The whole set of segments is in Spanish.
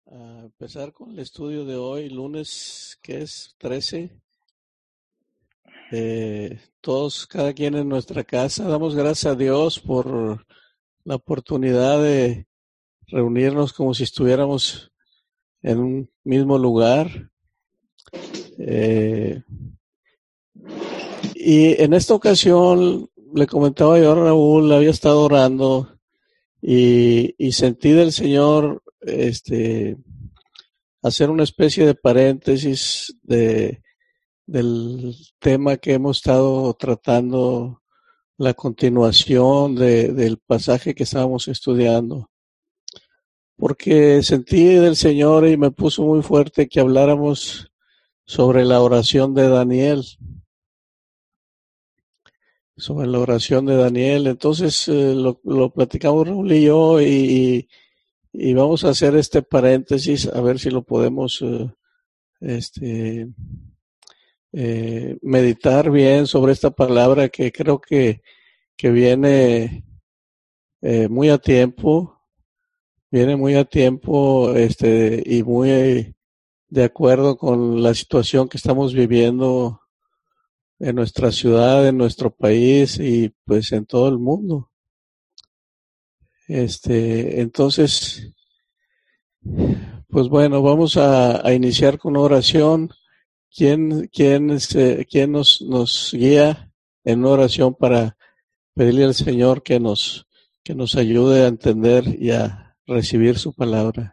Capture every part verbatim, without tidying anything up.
a empezar con el estudio de hoy, lunes, que es trece. Eh, todos, cada quien en nuestra casa, damos gracias a Dios por la oportunidad de reunirnos como si estuviéramos en un mismo lugar. Eh, y en esta ocasión le comentaba yo a Raúl, había estado orando y, y sentí del Señor este hacer una especie de paréntesis de del tema que hemos estado tratando, la continuación de, del pasaje que estábamos estudiando, porque sentí del Señor y me puso muy fuerte que habláramos sobre la oración de Daniel, sobre la oración de Daniel. Entonces eh, lo, lo platicamos Raúl y yo y, y vamos a hacer este paréntesis a ver si lo podemos eh, este Eh, meditar bien sobre esta palabra que creo que, que viene eh, muy a tiempo, viene muy a tiempo este, y muy de acuerdo con la situación que estamos viviendo en nuestra ciudad, en nuestro país y pues en todo el mundo. Este, entonces, pues bueno, vamos a, a iniciar con una oración. ¿Quién, quién, se, quién nos, nos guía en una oración para pedirle al Señor que nos, que nos ayude a entender y a recibir su palabra?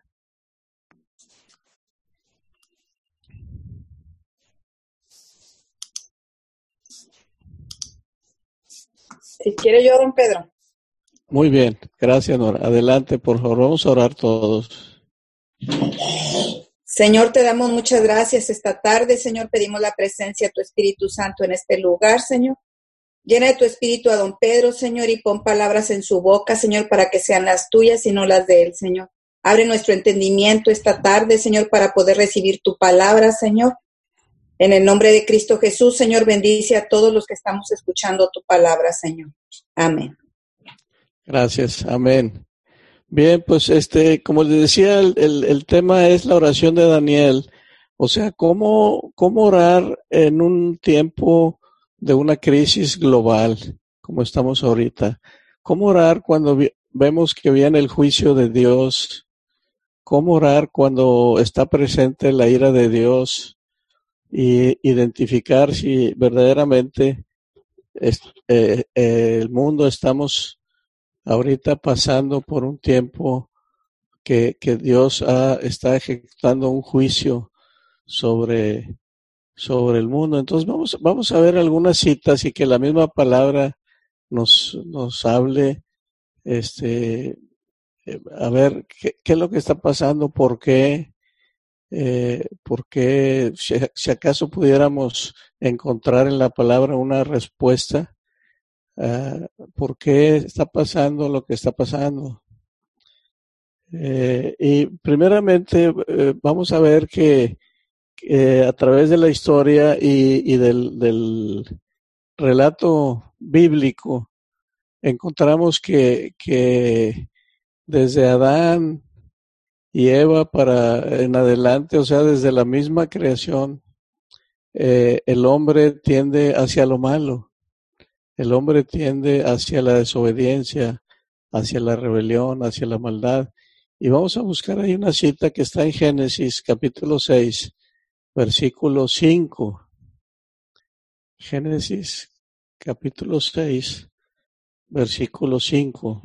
Si quiere yo, don Pedro. Muy bien, gracias Nora. Adelante, por favor, vamos a orar todos. Señor, te damos muchas gracias esta tarde, Señor. Pedimos la presencia de tu Espíritu Santo en este lugar, Señor. Llena de tu Espíritu a don Pedro, Señor, y pon palabras en su boca, Señor, para que sean las tuyas y no las de él, Señor. Abre nuestro entendimiento esta tarde, Señor, para poder recibir tu palabra, Señor. En el nombre de Cristo Jesús, Señor, bendice a todos los que estamos escuchando tu palabra, Señor. Amén. Gracias, amén. Bien, pues este, como les decía, el, el, el tema es la oración de Daniel. O sea, cómo, cómo orar en un tiempo de una crisis global, como estamos ahorita. Cómo orar cuando vi, vemos que viene el juicio de Dios. Cómo orar cuando está presente la ira de Dios y identificar si verdaderamente es, eh, eh, el mundo estamos ahorita pasando por un tiempo que, que Dios ha, está ejecutando un juicio sobre, sobre el mundo. Entonces vamos, vamos a ver algunas citas y que la misma palabra nos, nos hable, este, eh, a ver qué, qué es lo que está pasando, por qué, eh, por qué, si, si acaso pudiéramos encontrar en la palabra una respuesta. Uh, ¿Por qué está pasando lo que está pasando? Eh, y primeramente eh, vamos a ver que, que a través de la historia y, y del, del relato bíblico encontramos que, que desde Adán y Eva para en adelante, o sea, desde la misma creación, eh, el hombre tiende hacia lo malo. El hombre tiende hacia la desobediencia, hacia la rebelión, hacia la maldad. Y vamos a buscar ahí una cita que está en Génesis capítulo seis, versículo cinco. Génesis capítulo seis, versículo cinco.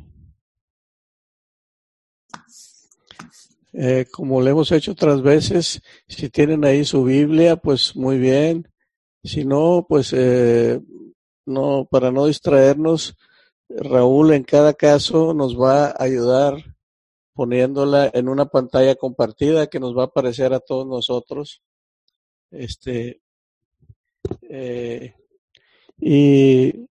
Eh, como lo hemos hecho otras veces, si tienen ahí su Biblia, pues muy bien. Si no, pues eh, no, para no distraernos, Raúl en cada caso nos va a ayudar poniéndola en una pantalla compartida que nos va a aparecer a todos nosotros. Este, eh, y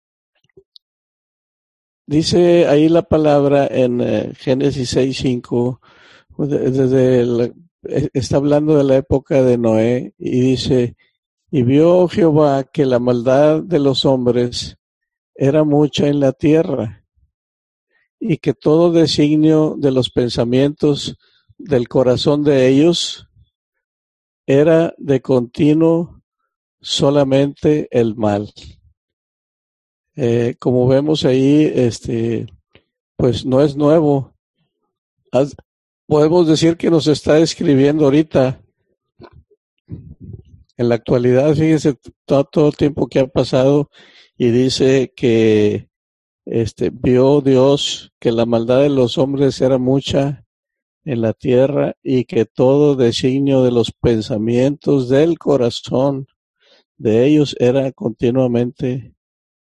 dice ahí la palabra en eh, Génesis seis cinco, desde el, está hablando de la época de Noé, y dice, y vio Jehová que la maldad de los hombres era mucha en la tierra, y que todo designio de los pensamientos del corazón de ellos era de continuo solamente el mal. Eh, como vemos ahí, este, pues no es nuevo. As, podemos decir que nos está escribiendo ahorita, en la actualidad, fíjese todo, todo el tiempo que ha pasado, y dice que este, vio Dios que la maldad de los hombres era mucha en la tierra y que todo designio de los pensamientos del corazón de ellos era continuamente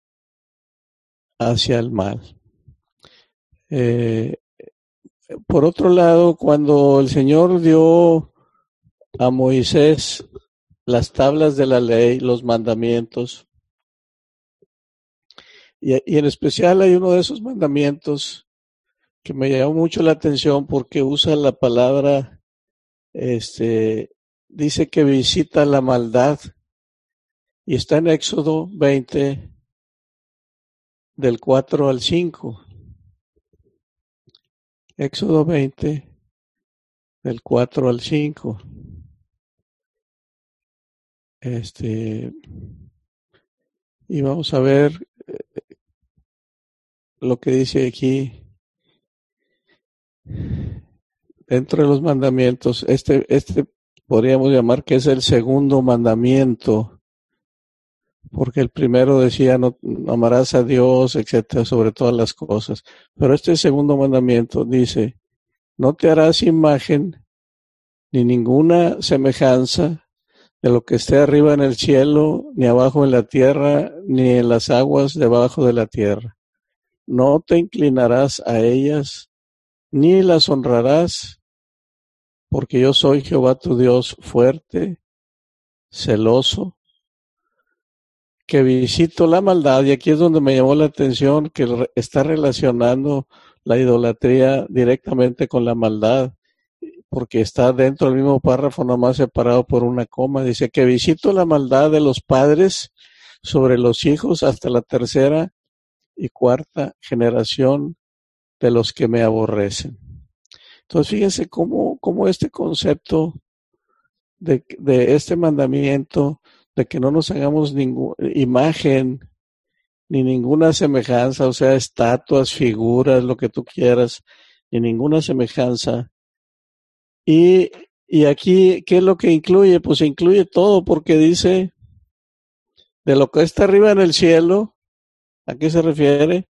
hacia el mal. Eh, por otro lado, cuando el Señor dio a Moisés las tablas de la ley, los mandamientos, y, y en especial hay uno de esos mandamientos que me llamó mucho la atención porque usa la palabra, este, dice que visita la maldad, y está en Éxodo veinte, del cuatro al cinco. Éxodo veinte, del cuatro al cinco. Este, y vamos a ver eh, lo que dice aquí. Dentro de los mandamientos, este, este podríamos llamar que es el segundo mandamiento, porque el primero decía no, no amarás a Dios, etcétera, sobre todas las cosas. Pero este segundo mandamiento dice, no te harás imagen ni ninguna semejanza de lo que esté arriba en el cielo, ni abajo en la tierra, ni en las aguas debajo de la tierra. No te inclinarás a ellas, ni las honrarás, porque yo soy Jehová tu Dios fuerte, celoso, que visito la maldad, y aquí es donde me llamó la atención que está relacionando la idolatría directamente con la maldad, porque está dentro del mismo párrafo, nomás separado por una coma. Dice que visito la maldad de los padres sobre los hijos hasta la tercera y cuarta generación de los que me aborrecen. Entonces fíjense cómo, cómo este concepto de, de este mandamiento de que no nos hagamos ninguna imagen ni ninguna semejanza, o sea, estatuas, figuras, lo que tú quieras, ni ninguna semejanza. Y, y aquí, ¿qué es lo que incluye? Pues incluye todo, porque dice, de lo que está arriba en el cielo, ¿a qué se refiere?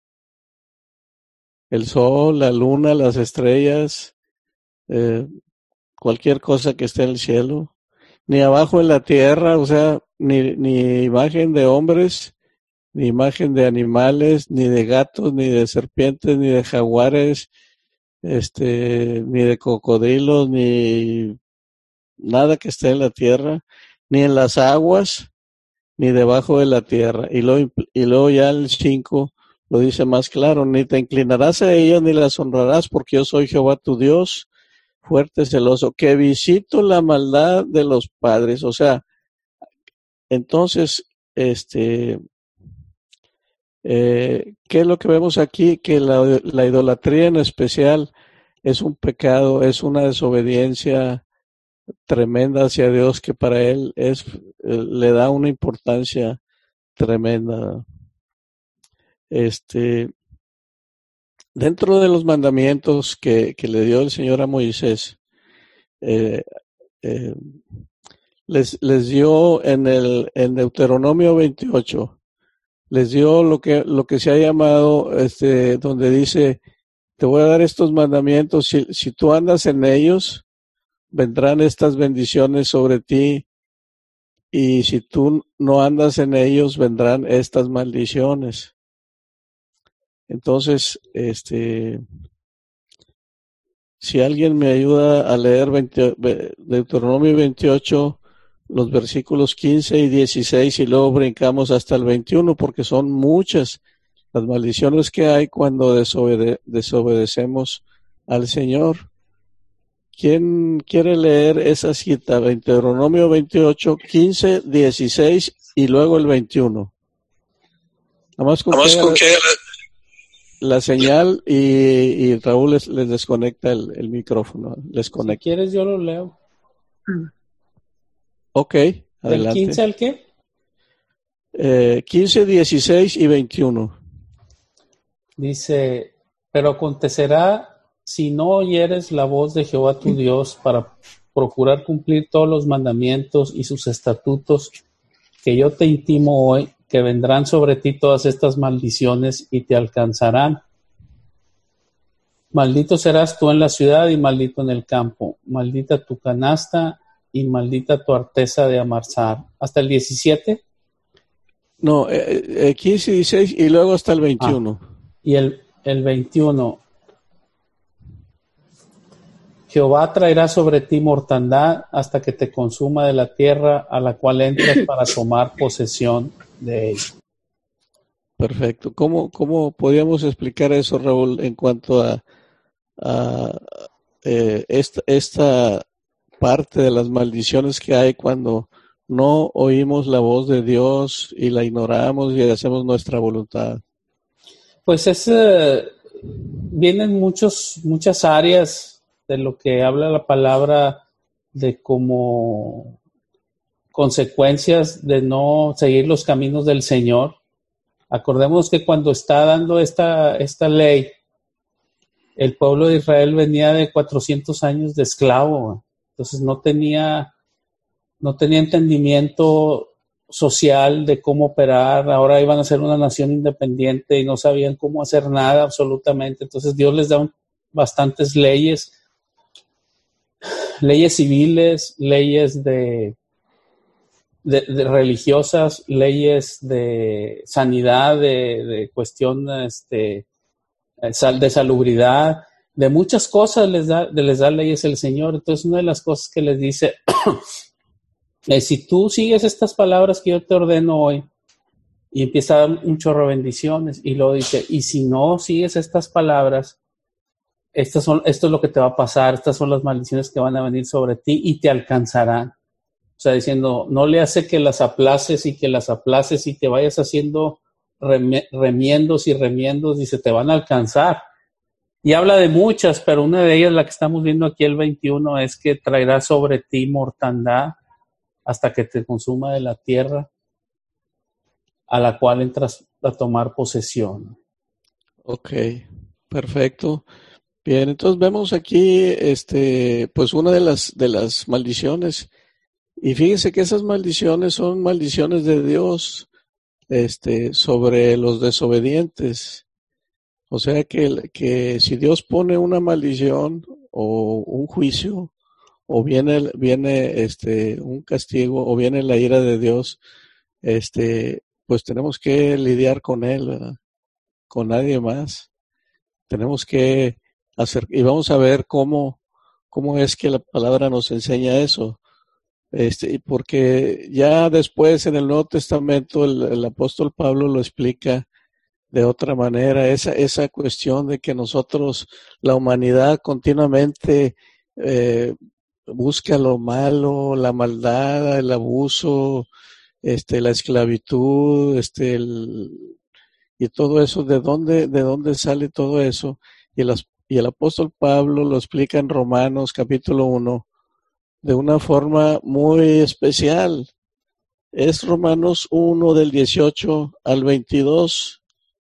El sol, la luna, las estrellas, eh, cualquier cosa que esté en el cielo, ni abajo en la tierra, o sea, ni, ni imagen de hombres, ni imagen de animales, ni de gatos, ni de serpientes, ni de jaguares, este, ni de cocodrilos, ni nada que esté en la tierra, ni en las aguas, ni debajo de la tierra. Y luego, y luego ya el cinco lo dice más claro, ni te inclinarás a ellas, ni las honrarás, porque yo soy Jehová tu Dios, fuerte, celoso, que visito la maldad de los padres. O sea, entonces, este, eh, ¿qué es lo que vemos aquí? Que la, la idolatría en especial es un pecado, es una desobediencia tremenda hacia Dios, que para él es, le da una importancia tremenda. Este, dentro de los mandamientos que, que le dio el Señor a Moisés, eh, eh, les, les dio en el en Deuteronomio veintiocho, les dio lo que lo que se ha llamado, este, donde dice, te voy a dar estos mandamientos, si, si tú andas en ellos, vendrán estas bendiciones sobre ti, y si tú no andas en ellos, vendrán estas maldiciones. Entonces, este, si alguien me ayuda a leer veinte, Deuteronomio veintiocho, los versículos quince y dieciséis, y luego brincamos hasta el veintiuno, porque son muchas las maldiciones que hay cuando desobede, desobedecemos al Señor. ¿Quién quiere leer esa cita? Deuteronomio veintiocho, quince, dieciséis y luego el veintiuno. Nada más con, que, con que la señal y, y Raúl les, les desconecta el, el micrófono. Les conecta. Si quieres yo lo leo. Ok, adelante. ¿Del quince al qué? Eh, quince, dieciséis y veintiuno. Dice, pero acontecerá si no oyeres la voz de Jehová tu Dios para procurar cumplir todos los mandamientos y sus estatutos que yo te intimo hoy, que vendrán sobre ti todas estas maldiciones y te alcanzarán. Maldito serás tú en la ciudad y maldito en el campo. Maldita tu canasta y maldita tu arteza de amarsar. ¿Hasta el diecisiete? No, eh, eh, quince, dieciséis y luego hasta el veintiuno. Ah, y el, el veintiuno. Jehová traerá sobre ti mortandad hasta que te consuma de la tierra a la cual entras para tomar posesión de ella. Perfecto. ¿Cómo, cómo podríamos explicar eso, Raúl, en cuanto a, a eh, esta, esta parte de las maldiciones que hay cuando no oímos la voz de Dios y la ignoramos y hacemos nuestra voluntad? Pues es, eh, vienen muchos, muchas áreas de lo que habla la palabra de como consecuencias de no seguir los caminos del Señor. Acordemos que cuando está dando esta, esta ley, el pueblo de Israel venía de cuatrocientos años de esclavo, entonces no tenía, no tenía entendimiento social de cómo operar. Ahora iban a ser una nación independiente y no sabían cómo hacer nada absolutamente. Entonces Dios les da un, bastantes leyes, leyes civiles, leyes de, de, de religiosas, leyes de sanidad, de, de cuestión este, de salubridad, de muchas cosas les da, les da leyes el Señor. Entonces una de las cosas que les dice es, si tú sigues estas palabras que yo te ordeno hoy, y empieza a dar un chorro de bendiciones, y luego dice, y si no sigues estas palabras, Estas son, esto es lo que te va a pasar, estas son las maldiciones que van a venir sobre ti y te alcanzarán. O sea, diciendo, no le hace que las aplaces y que las aplaces y que vayas haciendo remi- remiendos y remiendos, dice, te van a alcanzar. Y habla de muchas, pero una de ellas, la que estamos viendo aquí el veintiuno, es que traerá sobre ti mortandad hasta que te consuma de la tierra a la cual entras a tomar posesión. Ok, perfecto. Bien, entonces vemos aquí, este, pues una de las de las maldiciones, y fíjense que esas maldiciones son maldiciones de Dios, este, sobre los desobedientes. O sea que, que si Dios pone una maldición o un juicio, o viene, viene este, un castigo, o viene la ira de Dios, este, pues tenemos que lidiar con él, ¿verdad? Con nadie más. Tenemos que hacer, y vamos a ver cómo, cómo es que la palabra nos enseña eso. Este, porque ya después en el Nuevo Testamento el, el apóstol Pablo lo explica de otra manera, esa, esa cuestión de que nosotros, la humanidad continuamente eh, busca lo malo, la maldad, el abuso, este, la esclavitud, este, el, y todo eso, ¿de dónde, de dónde sale todo eso? Y, las, y el apóstol Pablo lo explica en Romanos capítulo uno de una forma muy especial. Es Romanos uno del dieciocho al veintidós.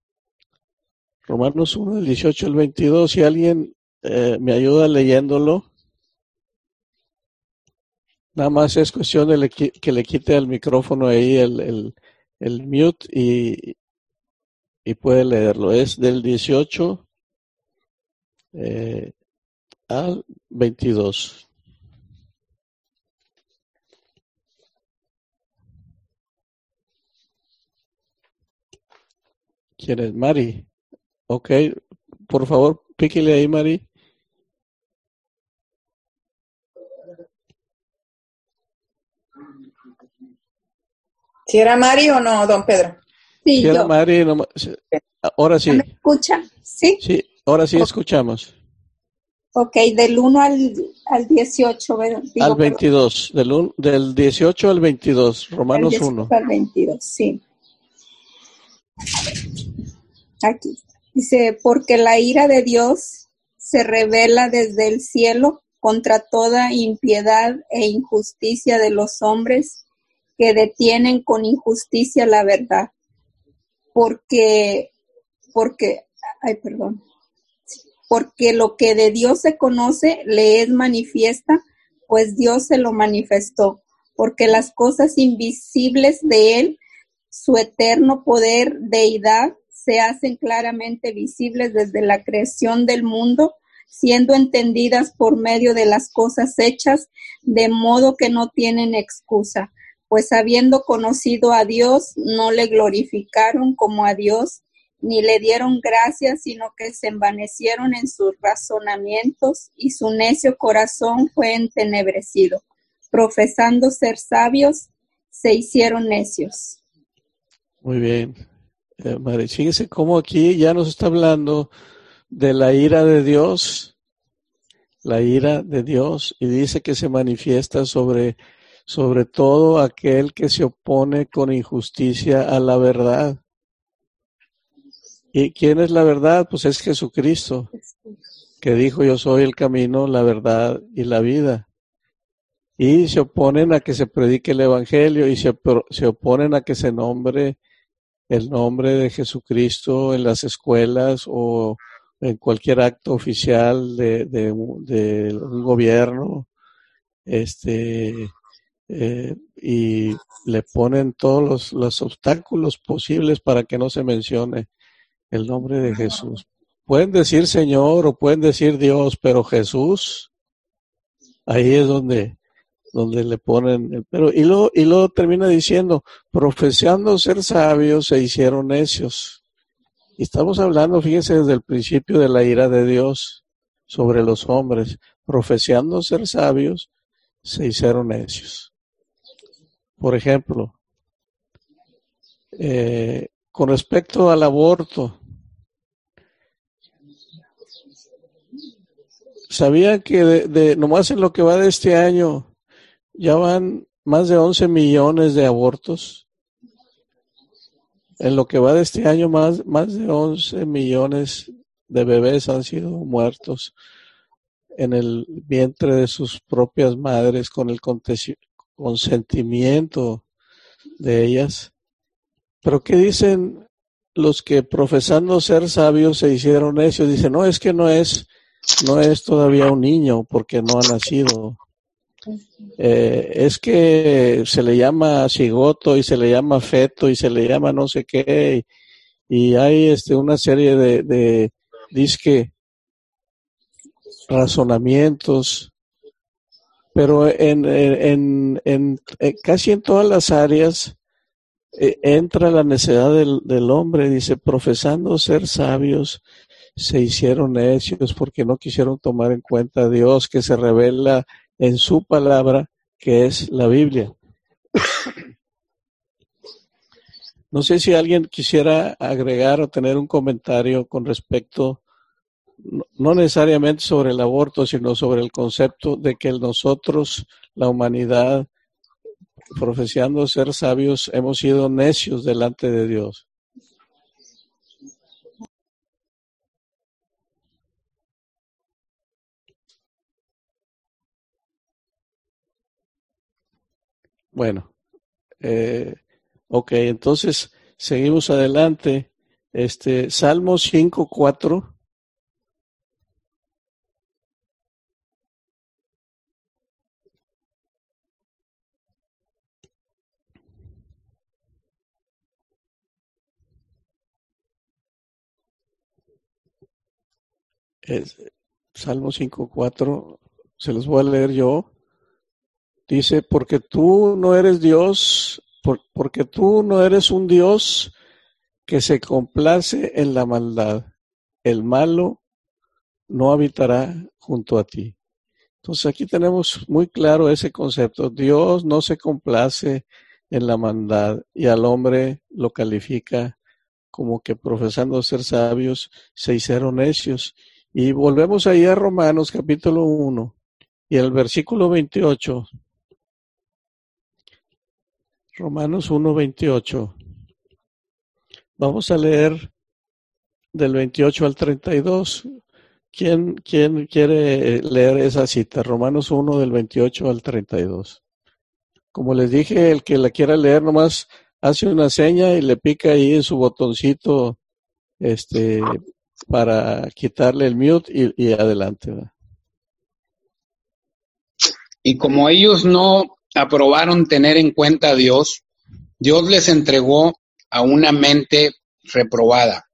Romanos uno del dieciocho al veintidós. Si alguien eh, me ayuda leyéndolo. Nada más es cuestión de le, que le quite al micrófono ahí el, el, el mute y, y puede leerlo. Es del dieciocho eh, al veintidós. ¿Quién es? Mari. Ok, por favor, píquele ahí, Mari. ¿Si era Mari o no, don Pedro? Sí, si era yo. Mari, no, ahora sí. ¿Me escuchan? Sí. Sí, ahora sí escuchamos. Ok, del uno al, al dieciocho. Digo, al veintidós, del, un, del dieciocho al veintidós, Romanos del dieciocho uno. Al veintidós, sí. Aquí. Dice, porque la ira de Dios se revela desde el cielo contra toda impiedad e injusticia de los hombres que detienen con injusticia la verdad. Porque, porque, ay, perdón, porque lo que de Dios se conoce le es manifiesta, pues Dios se lo manifestó, porque las cosas invisibles de Él, su eterno poder, deidad, se hacen claramente visibles desde la creación del mundo, siendo entendidas por medio de las cosas hechas, de modo que no tienen excusa, pues habiendo conocido a Dios, no le glorificaron como a Dios, ni le dieron gracias, sino que se envanecieron en sus razonamientos, y su necio corazón fue entenebrecido. Profesando ser sabios, se hicieron necios. Muy bien. Eh, Mari, fíjese cómo aquí ya nos está hablando de la ira de Dios, la ira de Dios, y dice que se manifiesta sobre, sobre todo aquel que se opone con injusticia a la verdad. ¿Y quién es la verdad? Pues es Jesucristo, que dijo: yo soy el camino, la verdad y la vida. Y se oponen a que se predique el evangelio, y se, se oponen a que se nombre el nombre de Jesucristo en las escuelas o en cualquier acto oficial de, de, de un gobierno, este, eh, y le ponen todos los, los obstáculos posibles para que no se mencione el nombre de Jesús. Pueden decir Señor o pueden decir Dios, pero Jesús, ahí es donde, donde le ponen el pero. Y luego, y luego termina diciendo, profesando ser sabios, se hicieron necios. Y estamos hablando, fíjense, desde el principio de la ira de Dios sobre los hombres. Profesando ser sabios, se hicieron necios. Por ejemplo, eh, con respecto al aborto, ¿sabían que de, de nomás en lo que va de este año ya van más de once millones de abortos? En lo que va de este año, más, más de once millones de bebés han sido muertos en el vientre de sus propias madres con el consentimiento de ellas. Pero ¿qué dicen los que profesando ser sabios se hicieron necios? Dicen, no, es que no es, no es todavía un niño porque no ha nacido. Eh, es que se le llama cigoto y se le llama feto y se le llama no sé qué, y, y hay este una serie de, de disque razonamientos, pero en, en, en, en casi en todas las áreas eh, entra la necedad del, del hombre. Dice, profesando ser sabios se hicieron necios porque no quisieron tomar en cuenta a Dios, que se revela en su palabra, que es la Biblia. No sé si alguien quisiera agregar o tener un comentario con respecto, no necesariamente sobre el aborto, sino sobre el concepto de que nosotros, la humanidad, profesando ser sabios, hemos sido necios delante de Dios. Bueno, eh, ok, entonces seguimos adelante. Este, Salmo cinco cuatro. Es, Salmo cinco cuatro, se los voy a leer yo. Dice, porque tú no eres Dios, por, porque tú no eres un Dios que se complace en la maldad. El malo no habitará junto a ti. Entonces aquí tenemos muy claro ese concepto. Dios no se complace en la maldad y al hombre lo califica como que profesando ser sabios se hicieron necios. Y volvemos ahí a Romanos capítulo uno y el versículo veintiocho. Romanos uno veintiocho. Vamos a leer del veintiocho al treinta y dos. ¿Quién, quién quiere leer esa cita? Romanos uno del veintiocho al treinta y dos. Como les dije, el que la quiera leer nomás hace una seña y le pica ahí en su botoncito este, para quitarle el mute y, y adelante. ¿verdad? Y como ellos no aprobaron tener en cuenta a Dios, Dios les entregó a una mente reprobada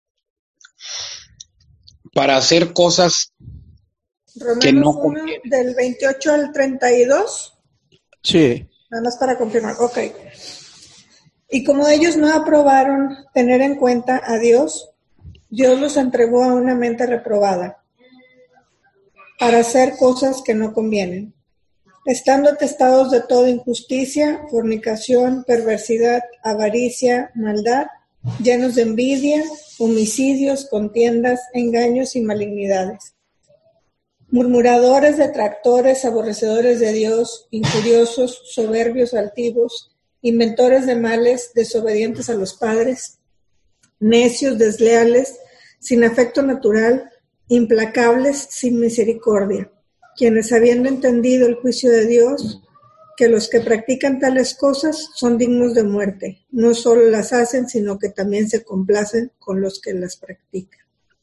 para hacer cosas Romanos que no uno, convienen. del veintiocho al treinta y dos. Sí. Nada más para confirmar. Ok. Y como ellos no aprobaron tener en cuenta a Dios, Dios los entregó a una mente reprobada para hacer cosas que no convienen, estando atestados de toda injusticia, fornicación, perversidad, avaricia, maldad, llenos de envidia, homicidios, contiendas, engaños y malignidades, murmuradores, detractores, aborrecedores de Dios, injuriosos, soberbios, altivos, inventores de males, desobedientes a los padres, necios, desleales, sin afecto natural, implacables, sin misericordia, quienes habiendo entendido el juicio de Dios, que los que practican tales cosas son dignos de muerte, no solo las hacen, sino que también se complacen con los que las practican.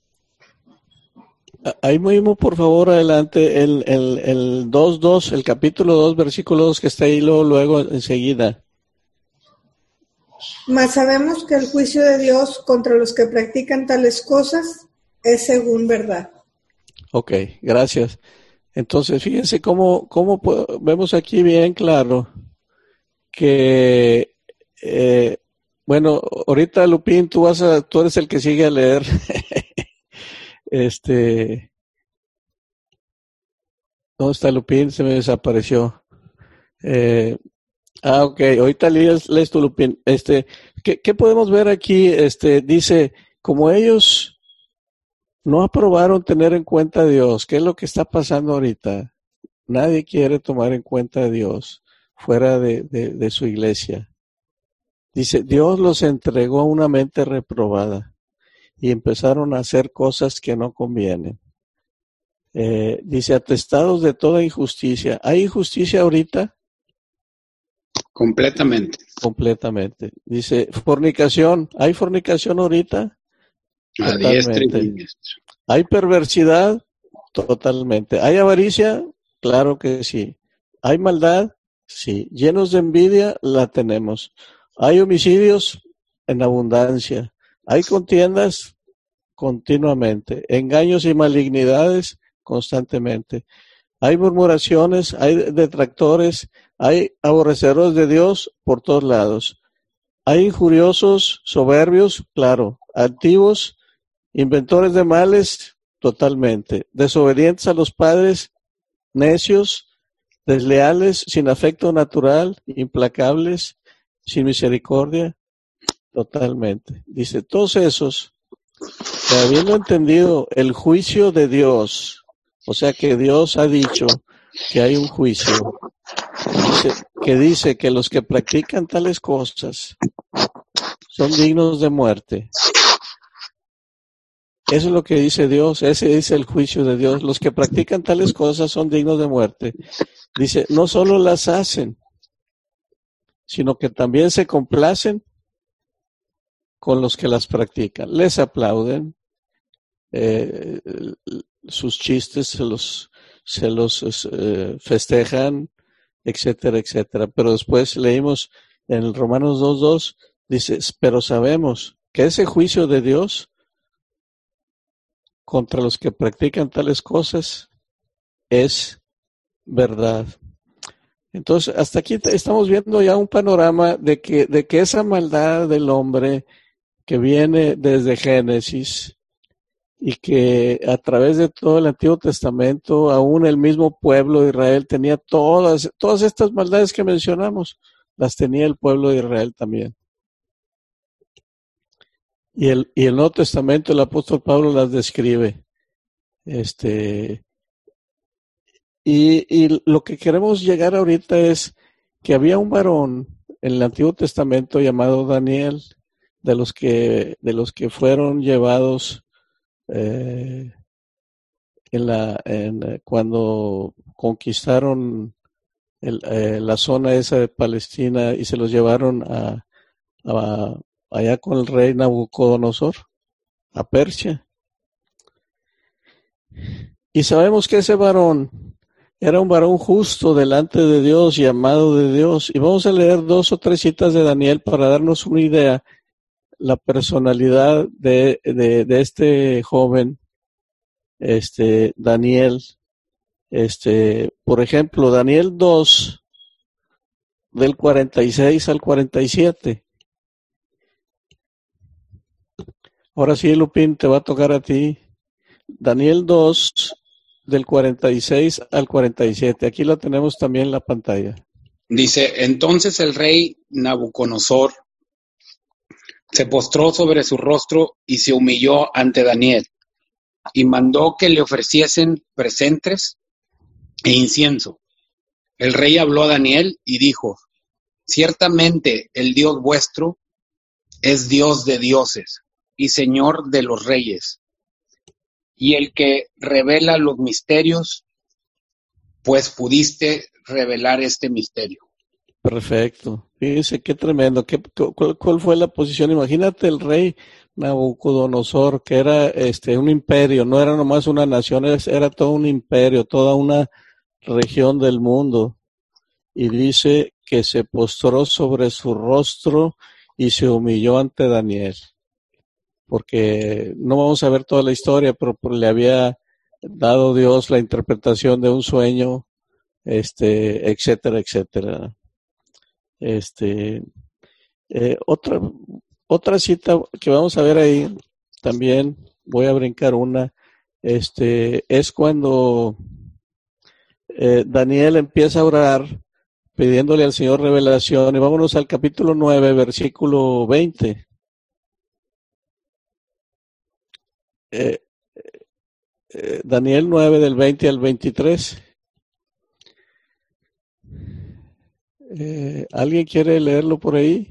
Ahí mismo, por favor, adelante, el, el, el dos dos, el capítulo dos, versículo dos, que está ahí luego, luego enseguida. Mas sabemos que el juicio de Dios contra los que practican tales cosas es según verdad. Ok, gracias. Entonces, fíjense cómo, cómo vemos aquí bien claro que, eh, bueno, ahorita Lupín, tú vas a, tú eres el que sigue a leer. este, ¿dónde está Lupín? Se me desapareció. Eh, ah, ok, ahorita lees, lees tu Lupín. Este, ¿qué, qué podemos ver aquí? Este, dice, como ellos no aprobaron tener en cuenta a Dios. ¿Qué es lo que está pasando ahorita? Nadie quiere tomar en cuenta a Dios fuera de, de, de su iglesia. Dice, Dios los entregó a una mente reprobada y empezaron a hacer cosas que no convienen. Eh, dice, atestados de toda injusticia. ¿Hay injusticia ahorita? Completamente. Completamente. Dice, fornicación. ¿Hay fornicación ahorita? A diestra y siniestra. ¿Hay perversidad? Totalmente. ¿Hay avaricia? Claro que sí. ¿Hay maldad? Sí. ¿Llenos de envidia? La tenemos. ¿Hay homicidios? En abundancia. ¿Hay contiendas? Continuamente. ¿Engaños y malignidades? Constantemente. ¿Hay murmuraciones? ¿Hay detractores? ¿Hay aborrecedores de Dios? Por todos lados. ¿Hay injuriosos, soberbios? Claro. ¿Altivos? Inventores de males, totalmente. Desobedientes a los padres, necios, desleales, sin afecto natural, implacables, sin misericordia, totalmente. Dice, todos esos, que habiendo entendido el juicio de Dios, o sea que Dios ha dicho que hay un juicio, dice, que dice que los que practican tales cosas son dignos de muerte. Eso es lo que dice Dios, ese es el juicio de Dios. Los que practican tales cosas son dignos de muerte. Dice, no solo las hacen, sino que también se complacen con los que las practican. Les aplauden, eh, sus chistes se los, se los eh, festejan, etcétera, etcétera. Pero después leímos en el Romanos dos dos, dice, pero sabemos que ese juicio de Dios contra los que practican tales cosas es verdad. Entonces, hasta aquí estamos viendo ya un panorama de que, de que esa maldad del hombre que viene desde Génesis y que a través de todo el Antiguo Testamento, aún el mismo pueblo de Israel tenía todas, todas estas maldades que mencionamos, las tenía el pueblo de Israel también. Y el, y el Nuevo Testamento, el apóstol Pablo las describe. Este, y, y lo que queremos llegar ahorita es que había un varón en el Antiguo Testamento llamado Daniel. de los que, de los que fueron llevados eh, en la, en, cuando conquistaron el, eh, la zona esa de Palestina y se los llevaron a, a allá con el rey Nabucodonosor, a Persia. Y sabemos que ese varón era un varón justo delante de Dios y amado de Dios. Y vamos a leer dos o tres citas de Daniel para darnos una idea, la personalidad de, de, de este joven, este Daniel. Este, por ejemplo, Daniel dos, del cuarenta y seis al cuarenta y siete. Ahora sí, Lupín, te va a tocar a ti. Daniel dos, del cuarenta y seis al cuarenta y siete. Aquí la tenemos también en la pantalla. Dice, entonces el rey Nabucodonosor se postró sobre su rostro y se humilló ante Daniel, y mandó que le ofreciesen presentes e incienso. El rey habló a Daniel y dijo, ciertamente el Dios vuestro es Dios de dioses y Señor de los reyes, y el que revela los misterios, pues pudiste revelar este misterio. Perfecto. Fíjense qué tremendo. ¿Qué, cuál, ¿Cuál fue la posición? Imagínate el rey Nabucodonosor, que era este un imperio, no era nomás una nación, era todo un imperio, toda una región del mundo. Y dice que se postró sobre su rostro y se humilló ante Daniel. Porque no vamos a ver toda la historia, pero, pero le había dado Dios la interpretación de un sueño, este, etcétera, etcétera. Este, eh, otra, otra cita que vamos a ver ahí, también voy a brincar una, este, es cuando eh, Daniel empieza a orar pidiéndole al Señor revelación, y vámonos al capítulo nueve, versículo veinte. Eh, eh, Daniel nueve, del veinte al veintitrés. Eh, ¿Alguien quiere leerlo por ahí?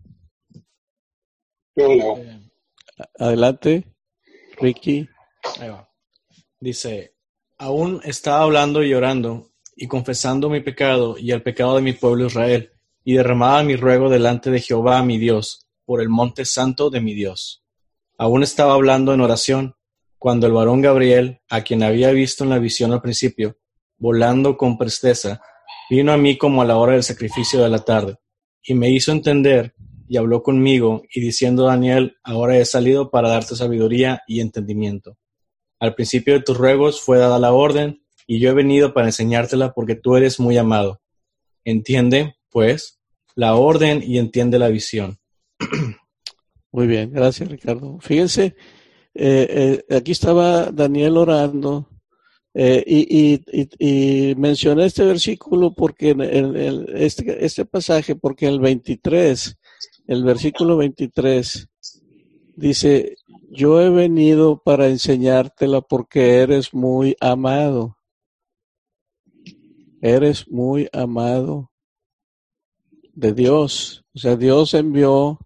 Yo leo. Adelante, Ricky. Ahí va. Dice, aún estaba hablando y orando y confesando mi pecado y el pecado de mi pueblo Israel, y derramaba mi ruego delante de Jehová mi Dios, por el monte santo de mi Dios. Aún estaba hablando en oración, cuando el varón Gabriel, a quien había visto en la visión al principio, volando con presteza, vino a mí como a la hora del sacrificio de la tarde, y me hizo entender, y habló conmigo, y diciendo Daniel, ahora he salido para darte sabiduría y entendimiento. Al principio de tus ruegos fue dada la orden, y yo he venido para enseñártela porque tú eres muy amado. Entiende, pues, la orden y entiende la visión. Muy bien, gracias, Ricardo. Fíjense, eh, eh, aquí estaba Daniel orando, eh, y, y, y, y mencioné este versículo porque en el, el, este, este pasaje, porque el veintitrés, el versículo veintitrés, dice, yo he venido para enseñártela porque eres muy amado. Eres muy amado de Dios. O sea, Dios envió,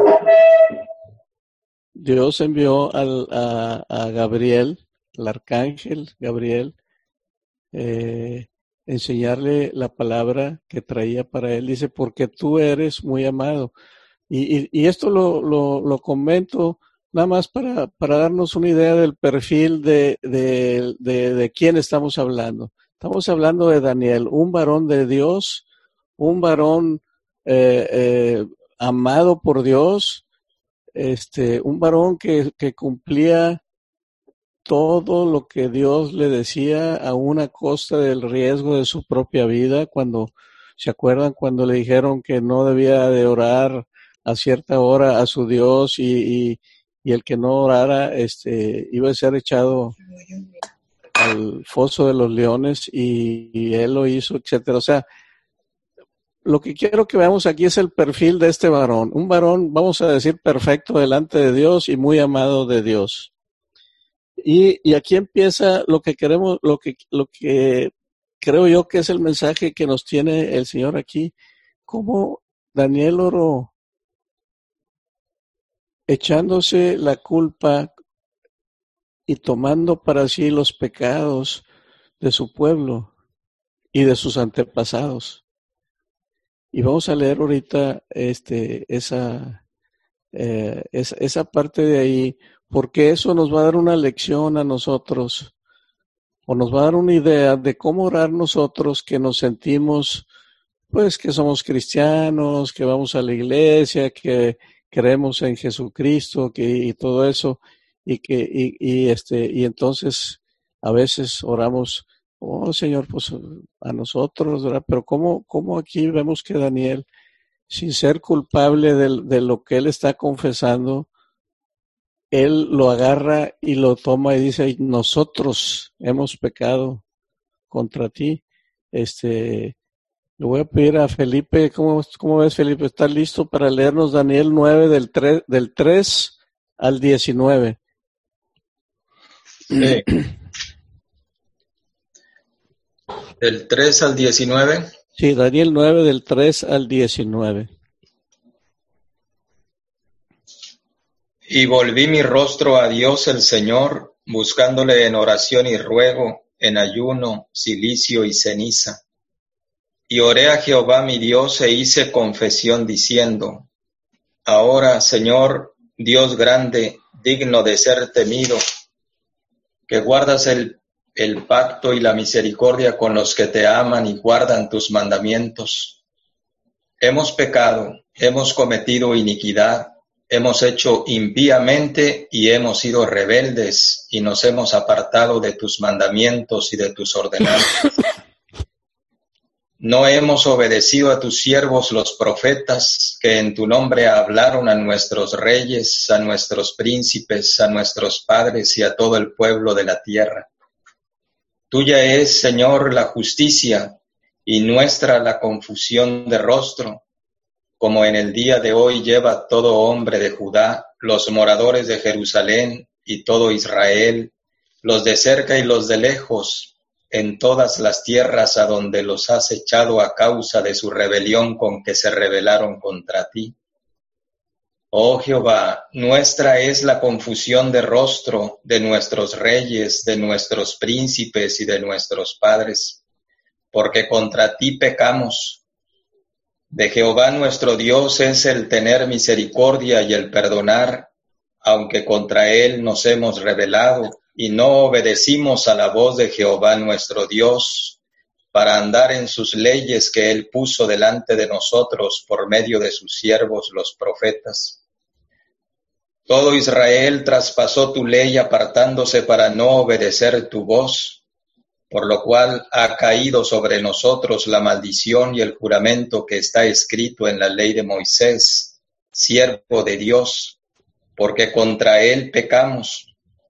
Dios envió al, a, a Gabriel, el arcángel Gabriel, eh, enseñarle la palabra que traía para él. Dice, porque tú eres muy amado. Y, y, y esto lo, lo, lo comento nada más para, para darnos una idea del perfil de, de, de, de quién estamos hablando. Estamos hablando de Daniel, un varón de Dios, un varón eh, eh, amado por Dios, este, un varón que, que cumplía todo lo que Dios le decía a una costa del riesgo de su propia vida. Cuando, ¿se acuerdan cuando le dijeron que no debía de orar a cierta hora a su Dios y, y, y el que no orara este, iba a ser echado al foso de los leones y, y él lo hizo, etcétera? O sea, lo que quiero que veamos aquí es el perfil de este varón. Un varón, vamos a decir, perfecto delante de Dios y muy amado de Dios. Y, y aquí empieza lo que queremos, lo que, lo que creo yo que es el mensaje que nos tiene el Señor aquí. Cómo Daniel oró echándose la culpa y tomando para sí los pecados de su pueblo y de sus antepasados. Y vamos a leer ahorita este, esa, eh, esa, esa parte de ahí, porque eso nos va a dar una lección a nosotros, o nos va a dar una idea de cómo orar nosotros que nos sentimos, pues que somos cristianos, que vamos a la iglesia, que creemos en Jesucristo, que y todo eso, y que y, y este y entonces a veces oramos, oh Señor, pues a nosotros, ¿verdad? Pero cómo cómo aquí vemos que Daniel, sin ser culpable de, de lo que él está confesando, él lo agarra y lo toma y dice, nosotros hemos pecado contra ti. Este, le voy a pedir a Felipe, ¿cómo, cómo ves, Felipe? ¿Estás listo para leernos Daniel nueve del tres, del tres al diecinueve? Sí. ¿Del tres al diecinueve? Sí, Daniel nueve del tres al diecinueve. Y volví mi rostro a Dios el Señor, buscándole en oración y ruego, en ayuno, cilicio y ceniza. Y oré a Jehová mi Dios e hice confesión diciendo, ahora, Señor, Dios grande, digno de ser temido, que guardas el, el pacto y la misericordia con los que te aman y guardan tus mandamientos. Hemos pecado, hemos cometido iniquidad, hemos hecho impíamente y hemos sido rebeldes y nos hemos apartado de tus mandamientos y de tus ordenanzas. No hemos obedecido a tus siervos los profetas, que en tu nombre hablaron a nuestros reyes, a nuestros príncipes, a nuestros padres y a todo el pueblo de la tierra. Tuya es, Señor, la justicia, y nuestra la confusión de rostro, como en el día de hoy lleva todo hombre de Judá, los moradores de Jerusalén y todo Israel, los de cerca y los de lejos, en todas las tierras a donde los has echado a causa de su rebelión con que se rebelaron contra ti. Oh Jehová, nuestra es la confusión de rostro de nuestros reyes, de nuestros príncipes y de nuestros padres, porque contra ti pecamos. De Jehová nuestro Dios es el tener misericordia y el perdonar, aunque contra él nos hemos rebelado y no obedecimos a la voz de Jehová nuestro Dios, para andar en sus leyes que él puso delante de nosotros por medio de sus siervos los profetas. Todo Israel traspasó tu ley apartándose para no obedecer tu voz, por lo cual ha caído sobre nosotros la maldición y el juramento que está escrito en la ley de Moisés, siervo de Dios, porque contra él pecamos.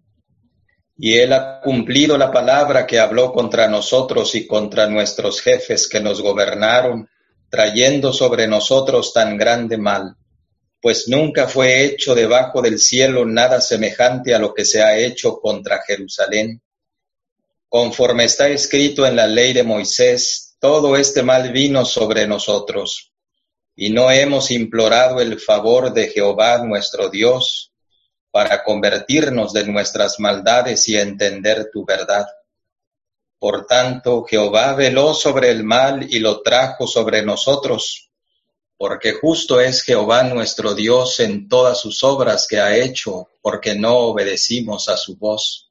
Y él ha cumplido la palabra que habló contra nosotros y contra nuestros jefes que nos gobernaron, trayendo sobre nosotros tan grande mal, pues nunca fue hecho debajo del cielo nada semejante a lo que se ha hecho contra Jerusalén. Conforme está escrito en la ley de Moisés, todo este mal vino sobre nosotros, y no hemos implorado el favor de Jehová nuestro Dios, para convertirnos de nuestras maldades y entender tu verdad. Por tanto, Jehová veló sobre el mal y lo trajo sobre nosotros, porque justo es Jehová nuestro Dios en todas sus obras que ha hecho, porque no obedecimos a su voz.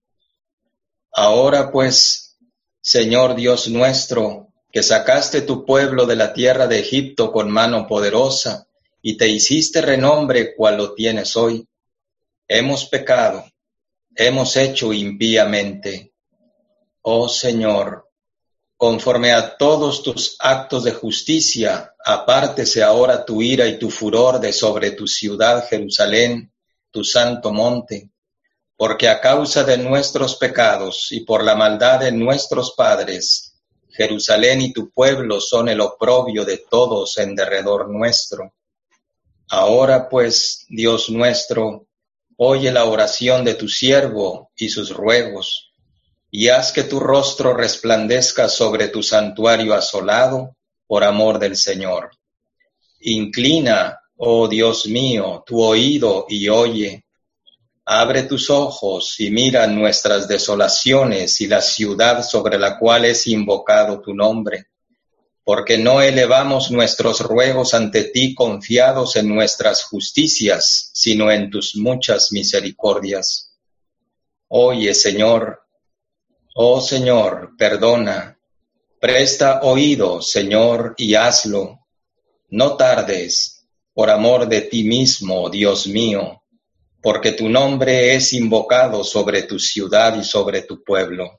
Ahora pues, Señor Dios nuestro, que sacaste tu pueblo de la tierra de Egipto con mano poderosa, y te hiciste renombre cual lo tienes hoy, hemos pecado, hemos hecho impíamente. Oh Señor, conforme a todos tus actos de justicia, apártese ahora tu ira y tu furor de sobre tu ciudad Jerusalén, tu santo monte, porque a causa de nuestros pecados y por la maldad de nuestros padres, Jerusalén y tu pueblo son el oprobio de todos en derredor nuestro. Ahora pues, Dios nuestro, oye la oración de tu siervo y sus ruegos, y haz que tu rostro resplandezca sobre tu santuario asolado por amor del Señor. Inclina Oh Dios mío, tu oído y oye. Abre tus ojos y mira nuestras desolaciones y la ciudad sobre la cual es invocado tu nombre, porque no elevamos nuestros ruegos ante ti confiados en nuestras justicias, sino en tus muchas misericordias. Oye, Señor, oh Señor, perdona. Presta oído, Señor, y hazlo. No tardes, por amor de ti mismo, Dios mío, porque tu nombre es invocado sobre tu ciudad y sobre tu pueblo.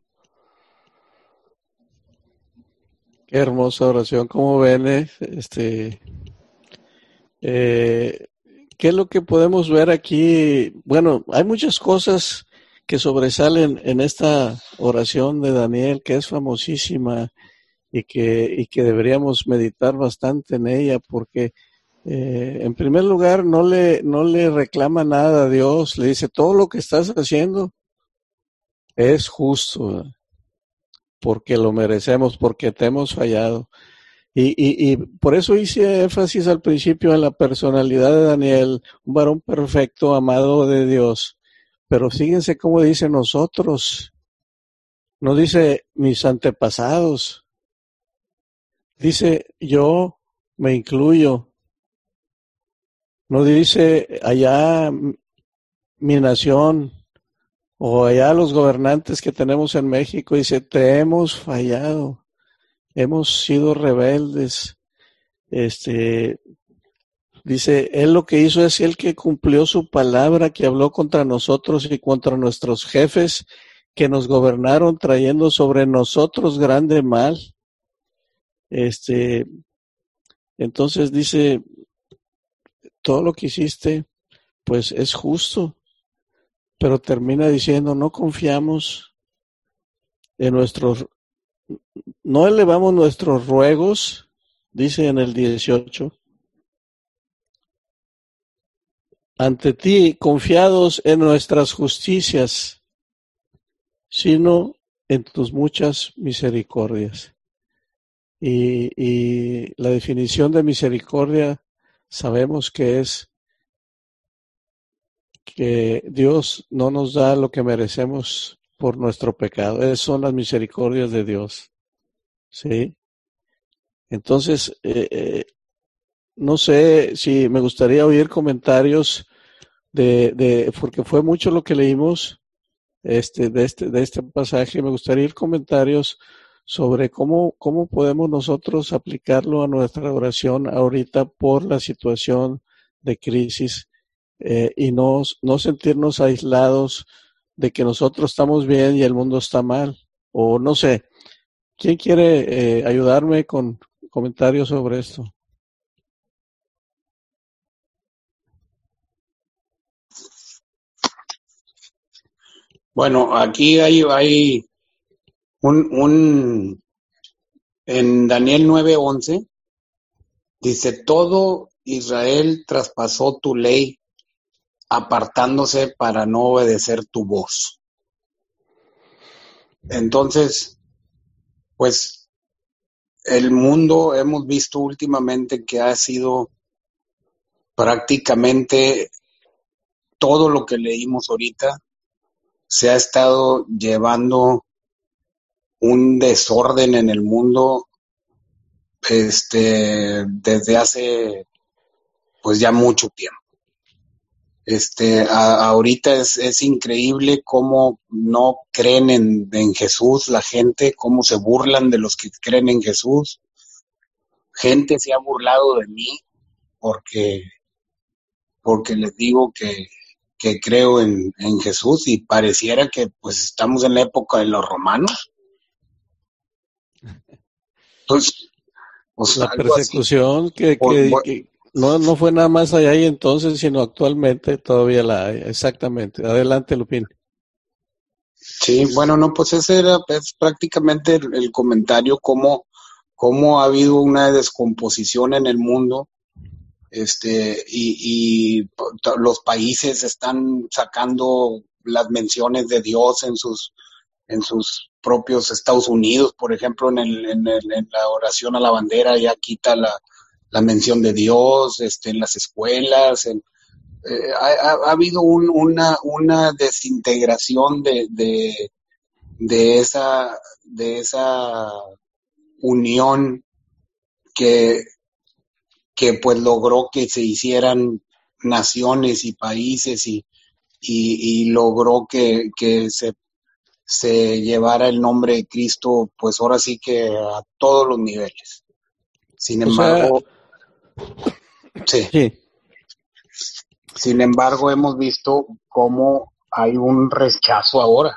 Qué hermosa oración. ¿Cómo ven? eh? Este, eh, ¿qué es lo que podemos ver aquí? Bueno, hay muchas cosas que sobresalen en esta oración de Daniel, que es famosísima y que, y que deberíamos meditar bastante en ella, porque eh, en primer lugar no le, no le reclama nada a Dios, le dice todo lo que estás haciendo es justo, porque lo merecemos, porque te hemos fallado. Y, y, y por eso hice énfasis al principio en la personalidad de Daniel, un varón perfecto, amado de Dios. Pero fíjense cómo dice nosotros, no dice mis antepasados, dice yo me incluyo, no dice allá mi nación o allá los gobernantes que tenemos en México, dice te hemos fallado, hemos sido rebeldes. Este, dice, él lo que hizo es el que cumplió su palabra, que habló contra nosotros y contra nuestros jefes que nos gobernaron, trayendo sobre nosotros grande mal. Este, entonces dice, todo lo que hiciste, pues es justo, pero termina diciendo, no confiamos en nuestros, no elevamos nuestros ruegos, dice en el dieciocho, ante ti, confiados en nuestras justicias, sino en tus muchas misericordias. Y, y la definición de misericordia sabemos que es que Dios no nos da lo que merecemos por nuestro pecado. Esas son las misericordias de Dios. ¿Sí? Entonces, eh, eh, no sé si me gustaría oír comentarios de, de, porque fue mucho lo que leímos este, de, este, de este pasaje. Me gustaría oír comentarios sobre cómo, cómo podemos nosotros aplicarlo a nuestra oración ahorita por la situación de crisis eh, y no, no sentirnos aislados de que nosotros estamos bien y el mundo está mal. O no sé, ¿quién quiere eh, ayudarme con comentarios sobre esto? Bueno, aquí hay, hay un, un en Daniel nueve once dice, todo Israel traspasó tu ley apartándose para no obedecer tu voz. Entonces, pues el mundo hemos visto últimamente que ha sido prácticamente todo lo que leímos ahorita, se ha estado llevando un desorden en el mundo este desde hace pues ya mucho tiempo. Este a, ahorita es, es increíble cómo no creen en, en Jesús la gente, cómo se burlan de los que creen en Jesús. Gente se ha burlado de mí porque porque les digo que, que creo en, en Jesús y pareciera que pues estamos en la época de los romanos. Entonces, pues, la persecución que, que, que no, no fue nada más allá y entonces, sino actualmente todavía la hay. Exactamente. Adelante, Lupín. Sí, bueno, no, pues ese era es prácticamente el, el comentario, cómo, cómo ha habido una descomposición en el mundo, este, y, y los países están sacando las menciones de Dios en sus, en sus propios Estados Unidos, por ejemplo, en el, en el, en la oración a la bandera ya quita la, la mención de Dios, este, en las escuelas, en, eh, ha, ha habido un, una, una desintegración de, de, de esa, de esa unión que, que pues logró que se hicieran naciones y países y, y, y logró que, que se, se llevara el nombre de Cristo, pues ahora sí que a todos los niveles. Sin O embargo, sea, sí. sí. Sin embargo, hemos visto cómo hay un rechazo ahora.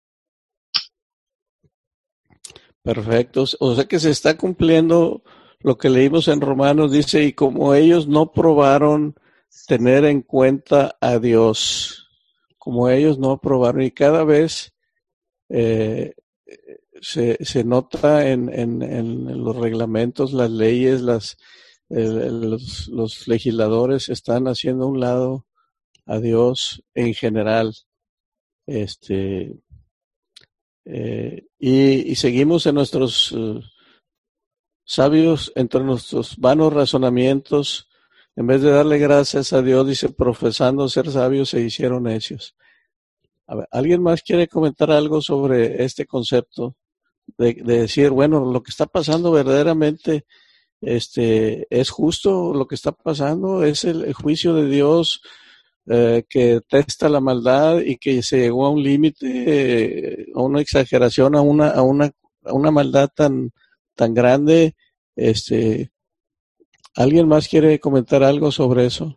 Perfecto. O sea que se está cumpliendo lo que leímos en Romanos, dice, y como ellos no probaron tener en cuenta a Dios, como ellos no probaron, y cada vez eh, se, se nota en, en, en los reglamentos, las leyes, las, eh, los, los legisladores están haciendo a un lado a Dios en general. Este, eh, y, y seguimos en nuestros uh, sabios, entre nuestros vanos razonamientos, en vez de darle gracias a Dios, dice, profesando ser sabios, se hicieron necios. A ver, ¿alguien más quiere comentar algo sobre este concepto? De, de decir, bueno, lo que está pasando verdaderamente este, es justo, lo que está pasando es el, el juicio de Dios eh, que testa la maldad y que se llegó a un límite, eh, a una exageración, a una, a una, a una maldad tan, tan grande. Este, ¿alguien más quiere comentar algo sobre eso?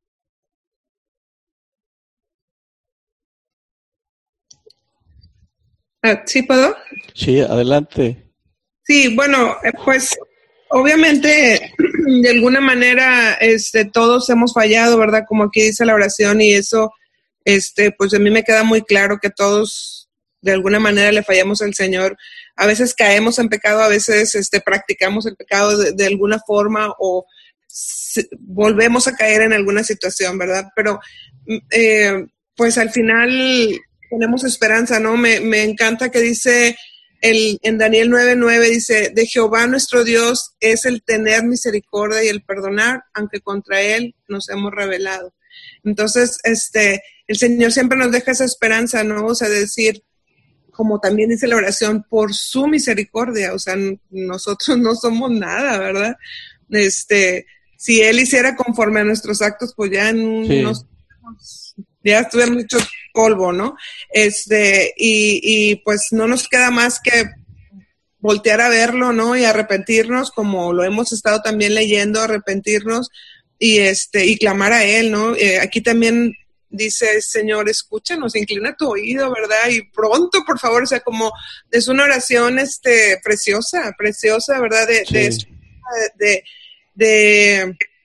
¿Sí puedo? Sí, adelante. Sí, bueno, pues obviamente de alguna manera este, todos hemos fallado, ¿verdad? Como aquí dice la oración y eso, este, pues a mí me queda muy claro que todos de alguna manera le fallamos al Señor. A veces caemos en pecado, a veces este, practicamos el pecado de, de alguna forma o se, volvemos a caer en alguna situación, ¿verdad? Pero eh, pues al final tenemos esperanza, ¿no? Me, me encanta que dice el, en Daniel nueve nueve, dice, de Jehová nuestro Dios es el tener misericordia y el perdonar, aunque contra él nos hemos rebelado. Entonces, este, el Señor siempre nos deja esa esperanza, ¿no? O sea, decir, como también dice la oración, por su misericordia, o sea, nosotros no somos nada, ¿verdad? Este, si él hiciera conforme a nuestros actos, pues ya en Sí. unos, ya estuviéramos hechos polvo, ¿no? Este, y, y pues no nos queda más que voltear a verlo, ¿no? Y arrepentirnos, como lo hemos estado también leyendo, arrepentirnos y este, y clamar a él, ¿no? Eh, aquí también dice, Señor, escúchanos, inclina tu oído, ¿verdad? Y pronto, por favor, o sea, como es una oración este, preciosa, preciosa, ¿verdad? De, Sí. de, de, de,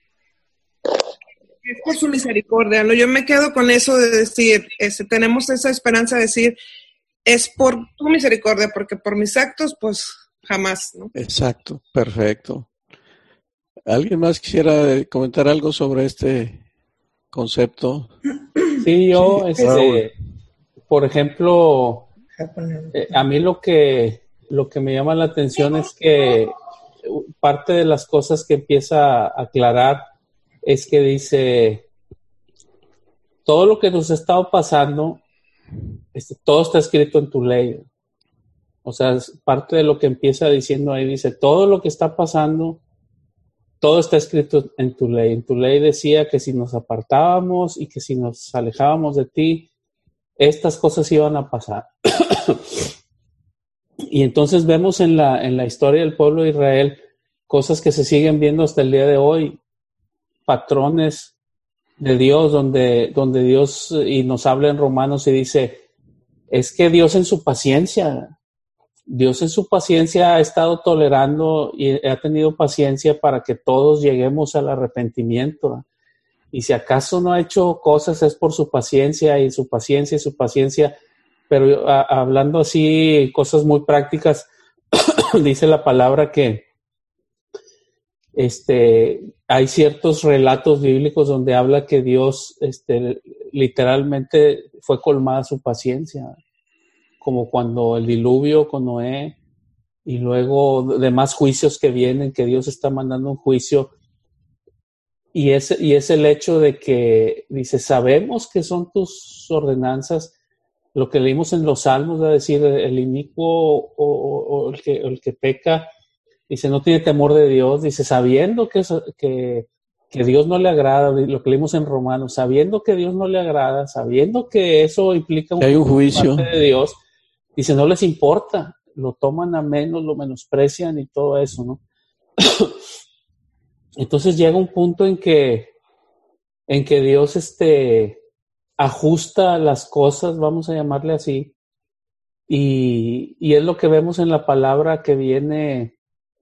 es por su misericordia, ¿no? Yo me quedo con eso de decir, este, tenemos esa esperanza de decir, es por tu misericordia, porque por mis actos, pues, jamás, ¿no? Exacto, perfecto. ¿Alguien más quisiera comentar algo sobre este concepto? Sí, yo, Sí, este, Raúl. por ejemplo, eh, a mí lo que, lo que me llama la atención es que parte de las cosas que empieza a aclarar es que dice, todo lo que nos ha estado pasando, este, todo está escrito en tu ley. O sea, es parte de lo que empieza diciendo ahí, dice, todo lo que está pasando, todo está escrito en tu ley. En tu ley decía que si nos apartábamos y que si nos alejábamos de ti, estas cosas iban a pasar. Y entonces vemos en la, en la historia del pueblo de Israel cosas que se siguen viendo hasta el día de hoy, patrones de Dios, donde, donde Dios, y nos habla en Romanos y dice, es que Dios en su paciencia, Dios en su paciencia ha estado tolerando y ha tenido paciencia para que todos lleguemos al arrepentimiento. Y si acaso no ha hecho cosas es por su paciencia y su paciencia y su paciencia. Pero a, hablando así, cosas muy prácticas, dice la palabra que este, hay ciertos relatos bíblicos donde habla que Dios este, literalmente fue colmada su paciencia, como cuando el diluvio con Noé y luego demás juicios que vienen, que Dios está mandando un juicio y, es, y es el hecho de que, dice, sabemos que son tus ordenanzas, lo que leímos en los Salmos, es decir, el inicuo o, o, o el, que, el que peca, dice, no tiene temor de Dios, dice, sabiendo que, que, que Dios no le agrada, lo que leímos en Romanos, sabiendo que Dios no le agrada, sabiendo que eso implica un, hay un juicio parte de Dios, dice, no les importa, lo toman a menos, lo menosprecian y todo eso, ¿no? Entonces llega un punto en que, en que Dios este, ajusta las cosas, vamos a llamarle así, y, y es lo que vemos en la palabra que viene,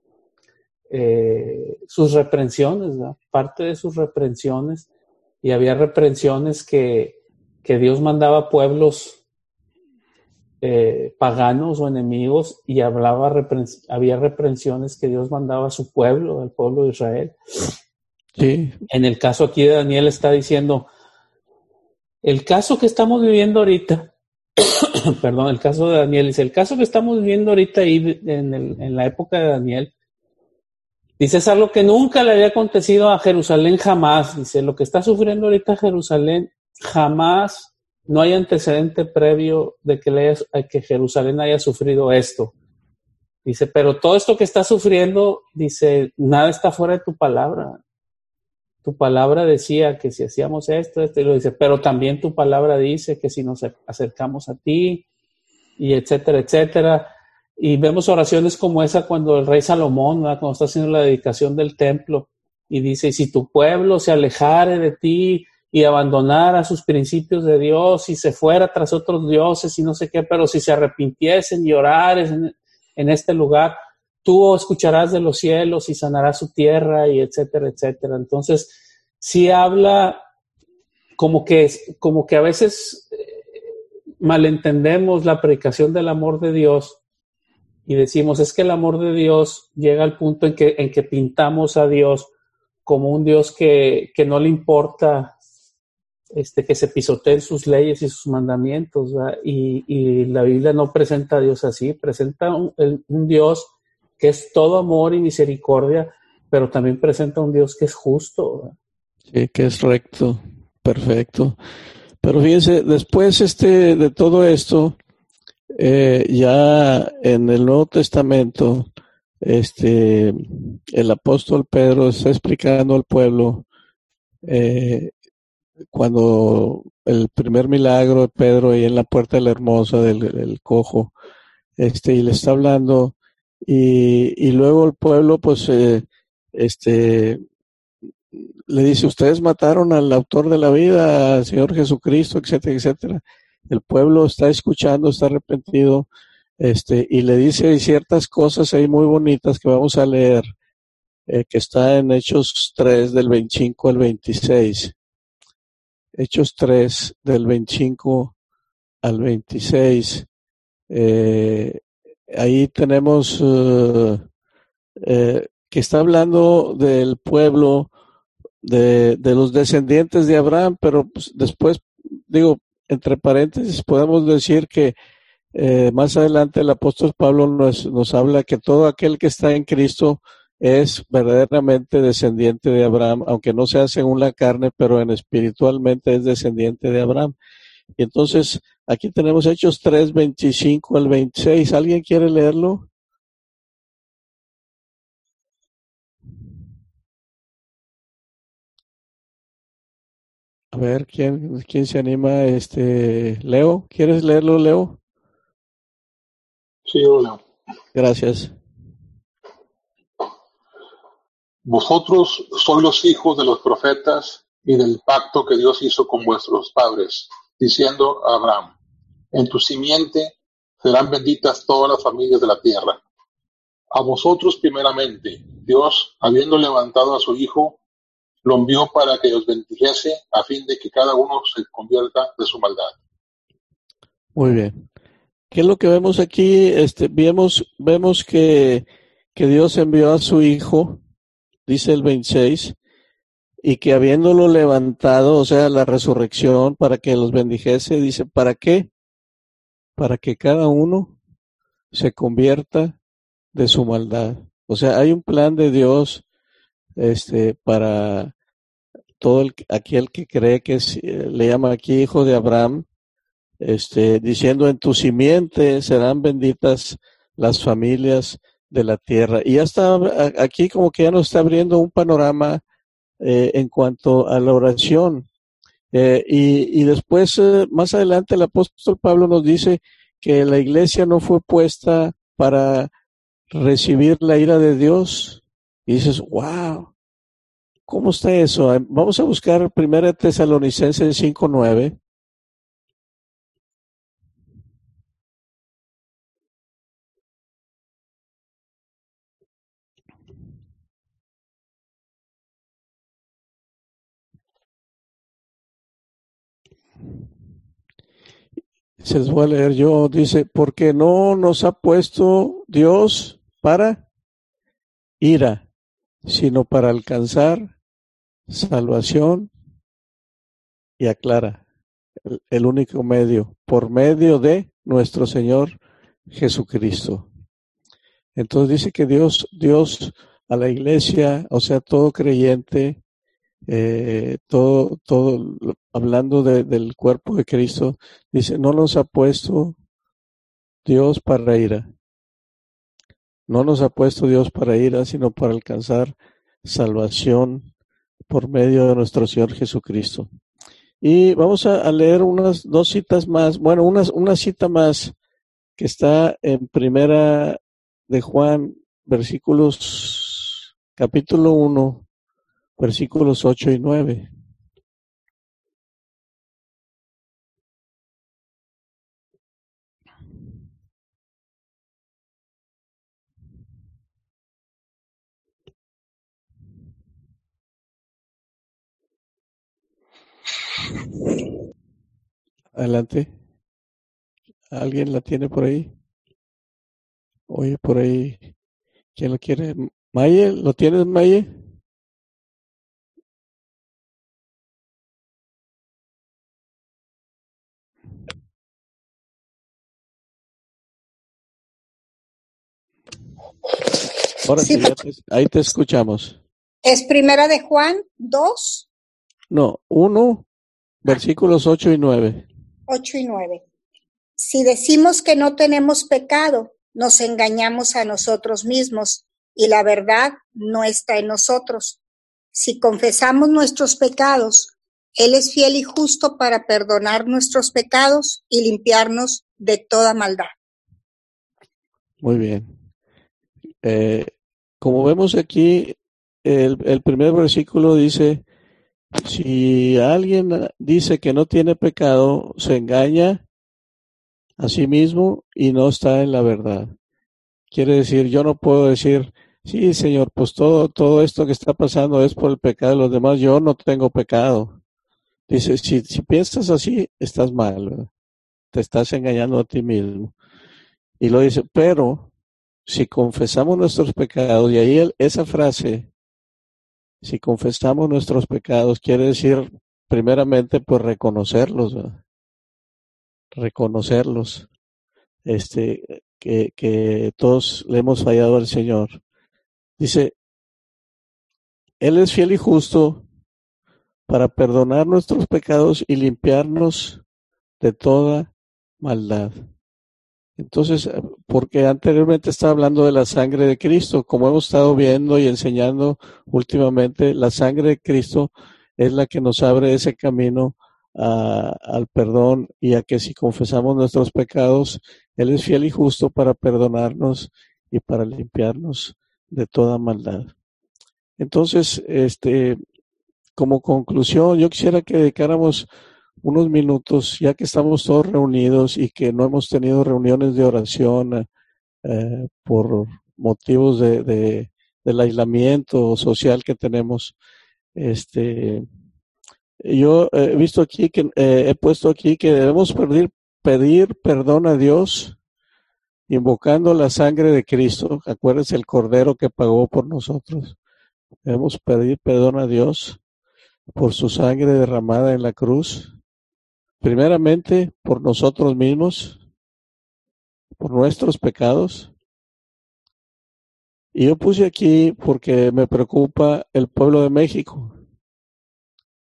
eh, sus reprensiones, ¿verdad? Parte de sus reprensiones, y había reprensiones que, que Dios mandaba a pueblos eh, paganos o enemigos, y hablaba repren- había reprensiones que Dios mandaba a su pueblo, al pueblo de Israel. Sí. En el caso aquí de Daniel está diciendo, el caso que estamos viviendo ahorita, perdón, el caso de Daniel, dice, el caso que estamos viviendo ahorita ahí en, el, en la época de Daniel, dice, es algo que nunca le había acontecido a Jerusalén jamás. Dice, lo que está sufriendo ahorita Jerusalén, jamás, no hay antecedente previo de que, le haya, que Jerusalén haya sufrido esto. Dice, pero todo esto que está sufriendo, dice, nada está fuera de tu palabra. Tu palabra decía que si hacíamos esto, esto, y lo dice, pero también tu palabra dice que si nos acercamos a ti, y etcétera, etcétera. Y vemos oraciones como esa cuando el rey Salomón, ¿verdad? Cuando está haciendo la dedicación del templo, y dice, y si tu pueblo se alejare de ti y abandonara sus principios de Dios y se fuera tras otros dioses y no sé qué, pero si se arrepintiesen y orares en, en este lugar, tú escucharás de los cielos y sanarás su tierra, y etcétera, etcétera. Entonces, sí habla como que, como que a veces malentendemos la predicación del amor de Dios y decimos, es que el amor de Dios llega al punto en que, en que pintamos a Dios como un Dios que, que no le importa este, que se pisoteen sus leyes y sus mandamientos, ¿verdad? Y, y la Biblia no presenta a Dios así, presenta un, un Dios que es todo amor y misericordia, pero también presenta un Dios que es justo, ¿verdad? Sí, que es recto, perfecto. Pero fíjense, después este, de todo esto, eh, ya en el Nuevo Testamento, este, el apóstol Pedro está explicando al pueblo, eh, cuando el primer milagro de Pedro ahí en la puerta de la hermosa del, del cojo, este, y le está hablando, y, y luego el pueblo, pues, eh, este, le dice, ustedes mataron al autor de la vida, al Señor Jesucristo, etcétera, etcétera. El pueblo está escuchando, está arrepentido, este, y le dice ciertas cosas ahí muy bonitas que vamos a leer, eh, que está en Hechos tres, del veinticinco al veintiséis. Hechos tres, del veinticinco al veintiséis. Eh, ahí tenemos uh, eh, que está hablando del pueblo, de, de los descendientes de Abraham, pero pues, después, digo, entre paréntesis, podemos decir que eh, más adelante el apóstol Pablo nos, nos habla que todo aquel que está en Cristo es verdaderamente descendiente de Abraham, aunque no sea según la carne, pero en espiritualmente es descendiente de Abraham. Y entonces, aquí tenemos Hechos tres, veinticinco al veintiséis. ¿Alguien quiere leerlo? A ver, ¿quién, quién se anima? Este, Leo, ¿quieres leerlo, Leo? Sí, hola. Gracias. Vosotros sois los hijos de los profetas y del pacto que Dios hizo con vuestros padres, diciendo a Abraham, en tu simiente serán benditas todas las familias de la tierra. A vosotros primeramente, Dios, habiendo levantado a su Hijo, lo envió para que os bendijese a fin de que cada uno se convierta de su maldad. Muy bien. ¿Qué es lo que vemos aquí? Este, vemos, vemos que, que Dios envió a su Hijo, dice el veintiséis, y que habiéndolo levantado, o sea, la resurrección, para que los bendijese, dice, ¿para qué? Para que cada uno se convierta de su maldad. O sea, hay un plan de Dios este, para, todo el, aquel que cree que es, le llama aquí hijo de Abraham, este, diciendo en tu simiente serán benditas las familias de la tierra. Y ya está aquí como que ya nos está abriendo un panorama eh, en cuanto a la oración. Eh, y, y después, eh, más adelante, el apóstol Pablo nos dice que la iglesia no fue puesta para recibir la ira de Dios. Y dices, wow, ¿cómo está eso? Vamos a buscar primera Tesalonicenses cinco nueve. Se los voy a leer yo. Dice, porque no nos ha puesto Dios para ira, sino para alcanzar salvación, y aclara, el, el único medio, por medio de nuestro Señor Jesucristo. Entonces dice que Dios, Dios a la iglesia, o sea, todo creyente, eh, todo, todo, hablando de, del cuerpo de Cristo, dice, no nos ha puesto Dios para ira. No nos ha puesto Dios para ira, sino para alcanzar salvación por medio de nuestro Señor Jesucristo. Y vamos a, a leer unas dos citas más, bueno, una, una cita más que está en Primera de Juan, versículos, capítulo uno, versículos ocho y nueve. Adelante. ¿Alguien la tiene por ahí? Oye, por ahí. ¿Quién lo quiere? ¿Maye? ¿Lo tienes, Maye? Ahora sí, Sí, ya te- ahí te escuchamos. es primera de Juan dos, No, uno, versículos ocho y nueve. ocho y nueve. Si decimos que no tenemos pecado, nos engañamos a nosotros mismos y la verdad no está en nosotros. Si confesamos nuestros pecados, Él es fiel y justo para perdonar nuestros pecados y limpiarnos de toda maldad. Muy bien. Eh, como vemos aquí, el, el primer versículo dice, si alguien dice que no tiene pecado, se engaña a sí mismo y no está en la verdad. Quiere decir, yo no puedo decir, sí, Señor, pues todo, todo esto que está pasando es por el pecado de los demás, yo no tengo pecado. Dice, si, si piensas así, estás mal, ¿verdad? Te estás engañando a ti mismo. Y lo dice, pero si confesamos nuestros pecados, y ahí el, esa frase, si confesamos nuestros pecados, quiere decir, primeramente, pues reconocerlos, ¿verdad? Reconocerlos, este, que, que todos le hemos fallado al Señor. Dice, Él es fiel y justo para perdonar nuestros pecados y limpiarnos de toda maldad. Entonces, porque anteriormente estaba hablando de la sangre de Cristo, como hemos estado viendo y enseñando últimamente, la sangre de Cristo es la que nos abre ese camino a, al perdón, y a que si confesamos nuestros pecados, Él es fiel y justo para perdonarnos y para limpiarnos de toda maldad. Entonces, este, como conclusión, yo quisiera que dedicáramos unos minutos, ya que estamos todos reunidos y que no hemos tenido reuniones de oración eh, por motivos de, de, del aislamiento social que tenemos. Este, yo he visto aquí que eh, he puesto aquí que debemos pedir, pedir perdón a Dios invocando la sangre de Cristo. Acuérdense el Cordero que pagó por nosotros. Debemos pedir perdón a Dios por su sangre derramada en la cruz. Primeramente, por nosotros mismos, por nuestros pecados. Y yo puse aquí porque me preocupa el pueblo de México.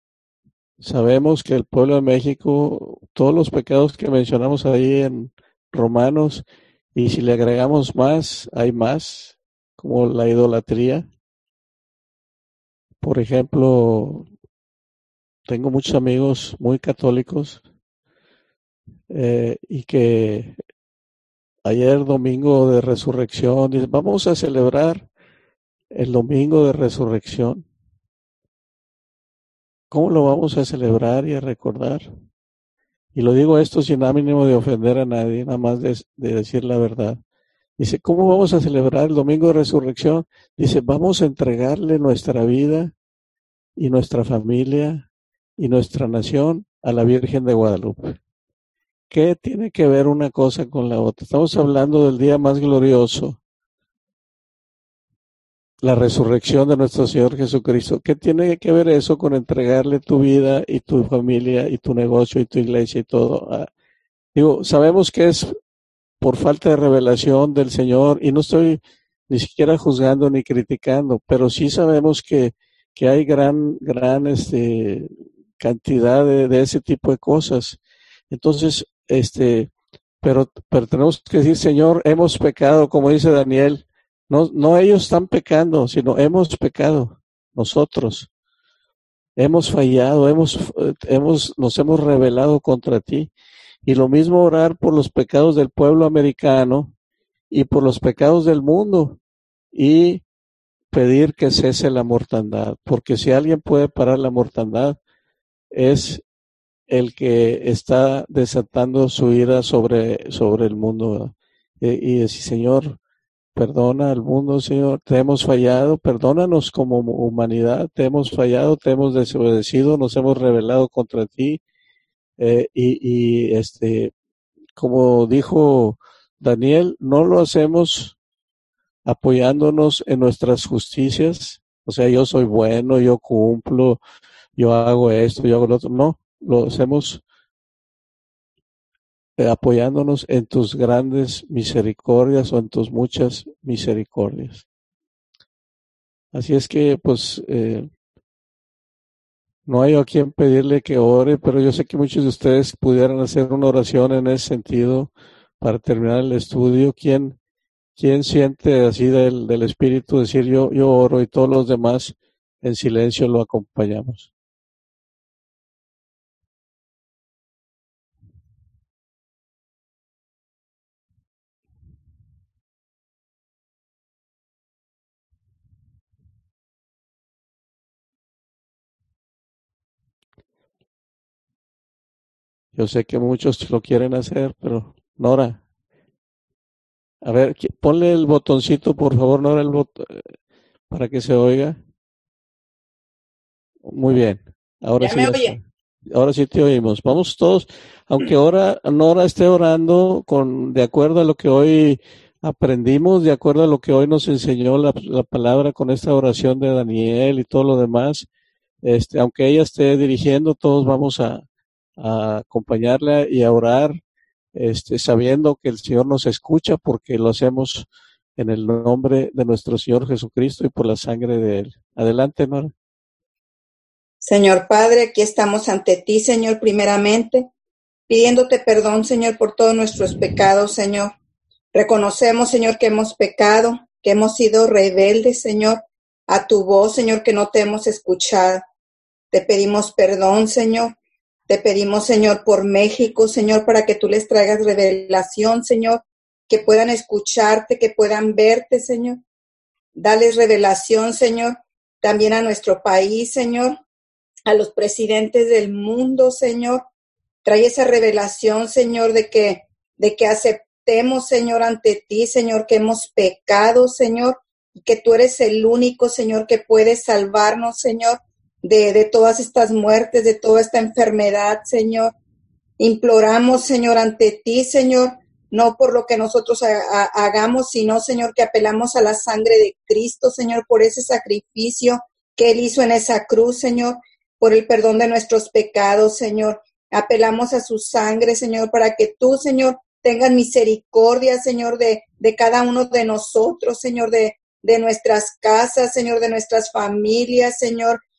Sabemos que el pueblo de México, todos los pecados que mencionamos ahí en Romanos, y si le agregamos más, hay más, como la idolatría. Por ejemplo, tengo muchos amigos muy católicos eh, y que ayer domingo de resurrección, dicen, vamos a celebrar el domingo de resurrección. ¿Cómo lo vamos a celebrar y a recordar? Y lo digo esto sin ánimo de ofender a nadie, nada más de, de decir la verdad. Dice, ¿cómo vamos a celebrar el domingo de resurrección? Dice, vamos a entregarle nuestra vida y nuestra familia y nuestra nación a la Virgen de Guadalupe. ¿Qué tiene que ver una cosa con la otra? Estamos hablando del día más glorioso, la resurrección de nuestro Señor Jesucristo. ¿Qué tiene que ver eso con entregarle tu vida y tu familia y tu negocio y tu iglesia y todo? Ah, digo, sabemos que es por falta de revelación del Señor y no estoy ni siquiera juzgando ni criticando, pero sí sabemos que, que hay gran, gran este, cantidad de, de ese tipo de cosas. Entonces, este, pero, pero tenemos que decir, Señor, hemos pecado, como dice Daniel. No, no ellos están pecando, sino hemos pecado nosotros. Hemos fallado, hemos, hemos, nos hemos rebelado contra ti. Y lo mismo orar por los pecados del pueblo americano y por los pecados del mundo y pedir que cese la mortandad. Porque si alguien puede parar la mortandad, es el que está desatando su ira sobre, sobre el mundo. Y, y decir, Señor, perdona al mundo, Señor, te hemos fallado, perdónanos como humanidad, te hemos fallado, te hemos desobedecido, nos hemos rebelado contra ti, eh, y, y este, como dijo Daniel, no lo hacemos apoyándonos en nuestras justicias, o sea, yo soy bueno, yo cumplo, yo hago esto, yo hago lo otro, no, lo hacemos apoyándonos en tus grandes misericordias o en tus muchas misericordias. Así es que, pues, eh, no hay a quien pedirle que ore, pero yo sé que muchos de ustedes pudieran hacer una oración en ese sentido para terminar el estudio. ¿Quién, quién siente así del, del Espíritu decir yo, yo oro y todos los demás en silencio lo acompañamos? Yo sé que muchos lo quieren hacer, pero Nora, a ver, ponle el botoncito, por favor, Nora, el bot para que se oiga. Muy bien. Ahora ¿Ya sí me ya oye? está. Ahora sí te oímos. Vamos todos, aunque ahora Nora esté orando con de acuerdo a lo que hoy aprendimos, de acuerdo a lo que hoy nos enseñó la, la palabra con esta oración de Daniel y todo lo demás, este, aunque ella esté dirigiendo, todos vamos a, a acompañarla y a orar, este, sabiendo que el Señor nos escucha porque lo hacemos en el nombre de nuestro Señor Jesucristo y por la sangre de Él. Adelante, Nora. Señor Padre, aquí estamos ante ti, Señor, primeramente, pidiéndote perdón, Señor, por todos nuestros pecados, Señor. Reconocemos, Señor, que hemos pecado, que hemos sido rebeldes, Señor, a tu voz, Señor, que no te hemos escuchado. Te pedimos perdón, Señor. Te pedimos, Señor, por México, Señor, para que tú les traigas revelación, Señor, que puedan escucharte, que puedan verte, Señor. Dales revelación, Señor, también a nuestro país, Señor, a los presidentes del mundo, Señor. Trae esa revelación, Señor, de que, de que aceptemos, Señor, ante ti, Señor, que hemos pecado, Señor, y que tú eres el único, Señor, que puede salvarnos, Señor, de, de todas estas muertes, de toda esta enfermedad, Señor. Imploramos, Señor, ante ti, Señor, no por lo que nosotros ha, ha, hagamos, sino, Señor, que apelamos a la sangre de Cristo, Señor, por ese sacrificio que Él hizo en esa cruz, Señor, por el perdón de nuestros pecados, Señor. Apelamos a su sangre, Señor, para que tú, Señor, tengas misericordia, Señor, de, de cada uno de nosotros, Señor, de, de nuestras casas, Señor, de nuestras familias, Señor.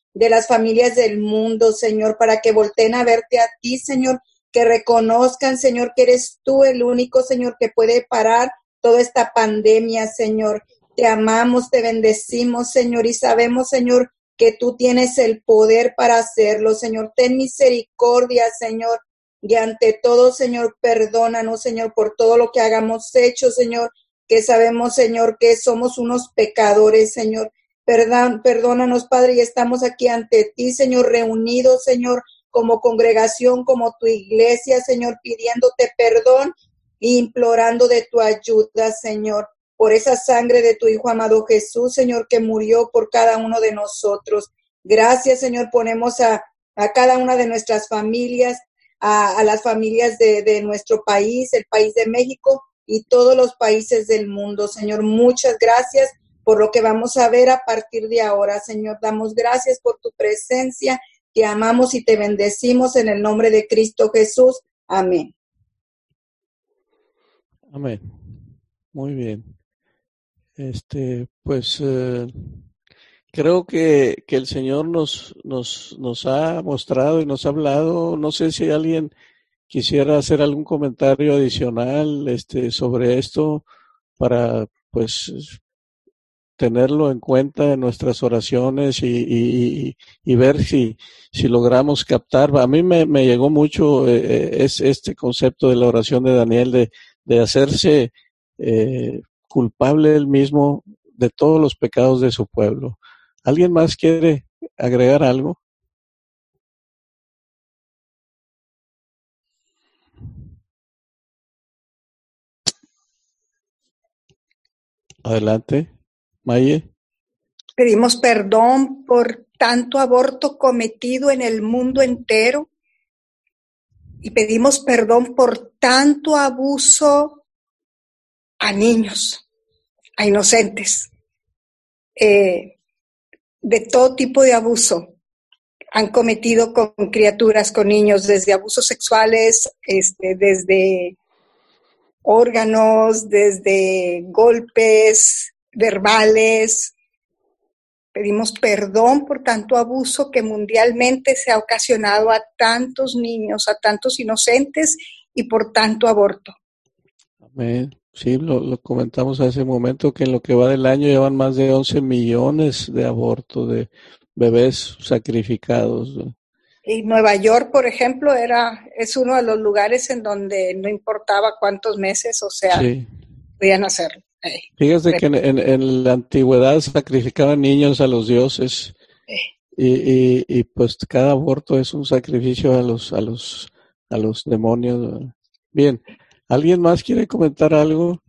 de las familias del mundo, Señor, para que volteen a verte a ti, Señor, que reconozcan, Señor, que eres tú el único, Señor, que puede parar toda esta pandemia, Señor. Te amamos, te bendecimos, Señor, y sabemos, Señor, que tú tienes el poder para hacerlo, Señor. Ten misericordia, Señor, y ante todo, Señor, perdónanos, Señor, por todo lo que hagamos hecho, Señor, que sabemos, Señor, que somos unos pecadores, Señor. Perdón, perdónanos, Padre, y estamos aquí ante ti, Señor, reunidos, Señor, como congregación, como tu iglesia, Señor, pidiéndote perdón e implorando de tu ayuda, Señor, por esa sangre de tu Hijo amado Jesús, Señor, que murió por cada uno de nosotros. Gracias, Señor, ponemos a, a cada una de nuestras familias, a, a las familias de, de nuestro país, el país de México y todos los países del mundo, Señor. Muchas gracias por lo que vamos a ver a partir de ahora, Señor. Damos gracias por tu presencia. Te amamos y te bendecimos en el nombre de Cristo Jesús. Amén. Amén. Muy bien. Este, pues eh, creo que, que el Señor nos, nos, nos ha mostrado y nos ha hablado. No sé si alguien quisiera hacer algún comentario adicional este, sobre esto para, pues, tenerlo en cuenta en nuestras oraciones y, y, y ver si, si logramos captar. A mí me, me llegó mucho eh, es este concepto de la oración de Daniel de, de hacerse eh, culpable él mismo de todos los pecados de su pueblo. ¿Alguien más quiere agregar algo? Adelante, Maye. Pedimos perdón por tanto aborto cometido en el mundo entero y pedimos perdón por tanto abuso a niños, a inocentes, eh, de todo tipo de abuso han cometido con criaturas, con niños, desde abusos sexuales, este, desde órganos, desde golpes verbales. Pedimos perdón por tanto abuso que mundialmente se ha ocasionado a tantos niños, a tantos inocentes y por tanto aborto. Amén. Sí, lo, lo comentamos hace un momento que en lo que va del año llevan más de once millones de abortos de bebés sacrificados. Y Nueva York, por ejemplo, era es uno de los lugares en donde no importaba cuántos meses, o sea, sí, podían hacerlo. Eh, Fíjate que en, en, en la antigüedad sacrificaban niños a los dioses eh. y, y, y pues cada aborto es un sacrificio a los a los a los demonios. Bien, ¿alguien más quiere comentar algo?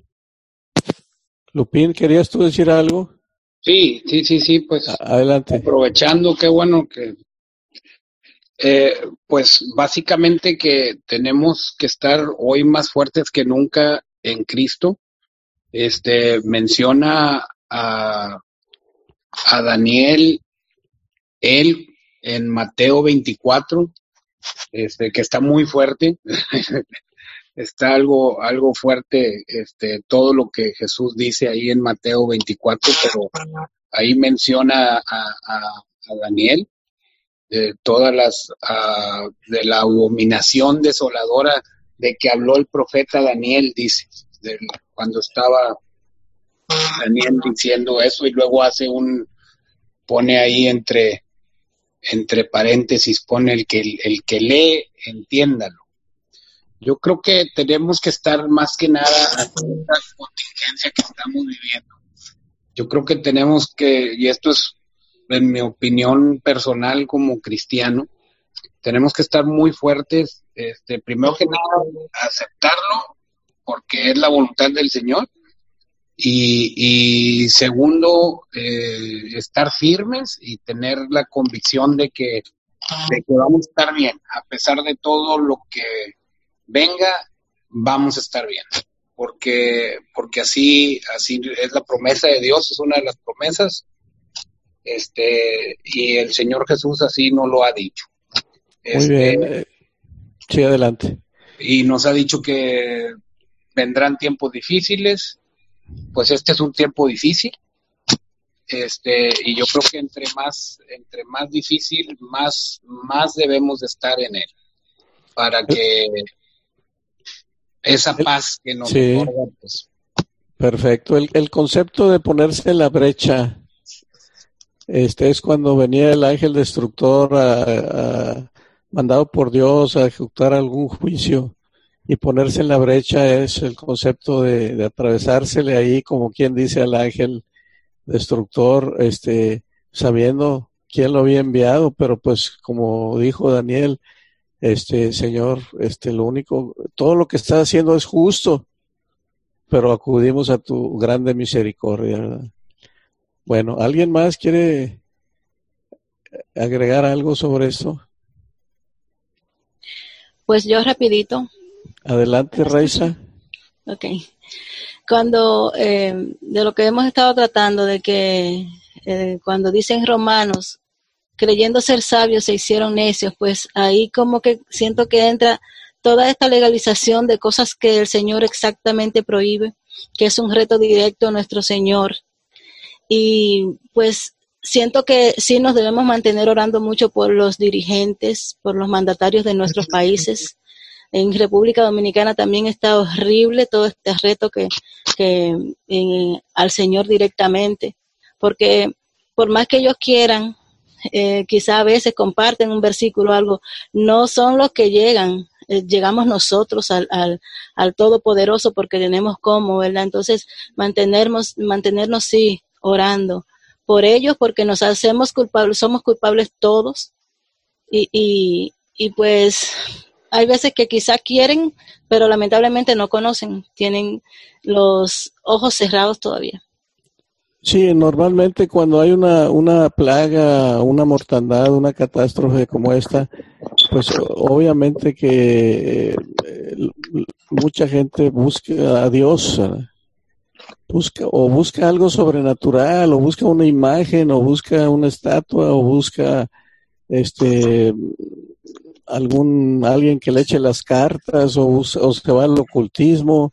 Lupín, ¿querías tú decir algo? Sí, sí, sí, sí, pues adelante. Aprovechando, qué bueno que eh, pues básicamente que tenemos que estar hoy más fuertes que nunca en Cristo. Este menciona a, a Daniel, él en Mateo veinticuatro, este, que está muy fuerte, está algo, algo fuerte, este, todo lo que Jesús dice ahí en Mateo veinticuatro, pero ahí menciona a, a, a Daniel, de todas las, uh, de la abominación desoladora de que habló el profeta Daniel, dice, de, cuando estaba Daniel diciendo eso, y luego hace un, pone ahí entre, entre paréntesis, pone el que, el que lee, entiéndalo. Yo creo que tenemos que estar más que nada a esta contingencia que estamos viviendo. Yo creo que tenemos que, y esto es en mi opinión personal como cristiano, tenemos que estar muy fuertes, este, primero que nada, aceptarlo, porque es la voluntad del Señor, y, y segundo, eh, estar firmes y tener la convicción de que, de que vamos a estar bien, a pesar de todo lo que venga, vamos a estar bien, porque, porque así, así es la promesa de Dios, es una de las promesas. Este, y el Señor Jesús así nos lo ha dicho. Muy este, bien, eh, sí, adelante. Y nos ha dicho que vendrán tiempos difíciles, pues este es un tiempo difícil, este, y yo creo que entre más, entre más difícil, más, más debemos de estar en él, para que esa paz que nos Sí. otorga, pues. Perfecto. El, el concepto de ponerse en la brecha, este es cuando venía el ángel destructor a, a- mandado por Dios a ejecutar algún juicio, y ponerse en la brecha es el concepto de, de atravesársele ahí, como quien dice al ángel destructor, este, sabiendo quién lo había enviado, pero pues como dijo Daniel, este Señor, este lo único, todo lo que está haciendo es justo, pero acudimos a tu grande misericordia, ¿verdad? Bueno, ¿alguien más quiere agregar algo sobre esto? Pues yo rapidito. Adelante, Raiza. Ok. Cuando, eh, de lo que hemos estado tratando, de que eh, cuando dicen Romanos, creyendo ser sabios se hicieron necios, pues ahí como que siento que entra toda esta legalización de cosas que el Señor exactamente prohíbe, que es un reto directo a nuestro Señor. Y pues siento que sí nos debemos mantener orando mucho por los dirigentes, por los mandatarios de nuestros países. En República Dominicana también está horrible todo este reto que, que eh, al Señor directamente, porque por más que ellos quieran, eh, quizá a veces comparten un versículo o algo, no son los que llegan, eh, llegamos nosotros al, al, al Todopoderoso porque tenemos cómo, ¿verdad? Entonces mantenernos, mantenernos sí, orando por ellos, porque nos hacemos culpables, somos culpables todos, y, y, y pues hay veces que quizá quieren, pero lamentablemente no conocen, tienen los ojos cerrados todavía. Sí, normalmente cuando hay una, una plaga, una mortandad, una catástrofe como esta, pues obviamente que eh, mucha gente busca a Dios, busca o busca algo sobrenatural, o busca una imagen, o busca una estatua, o busca este algún alguien que le eche las cartas, o, o se va al ocultismo,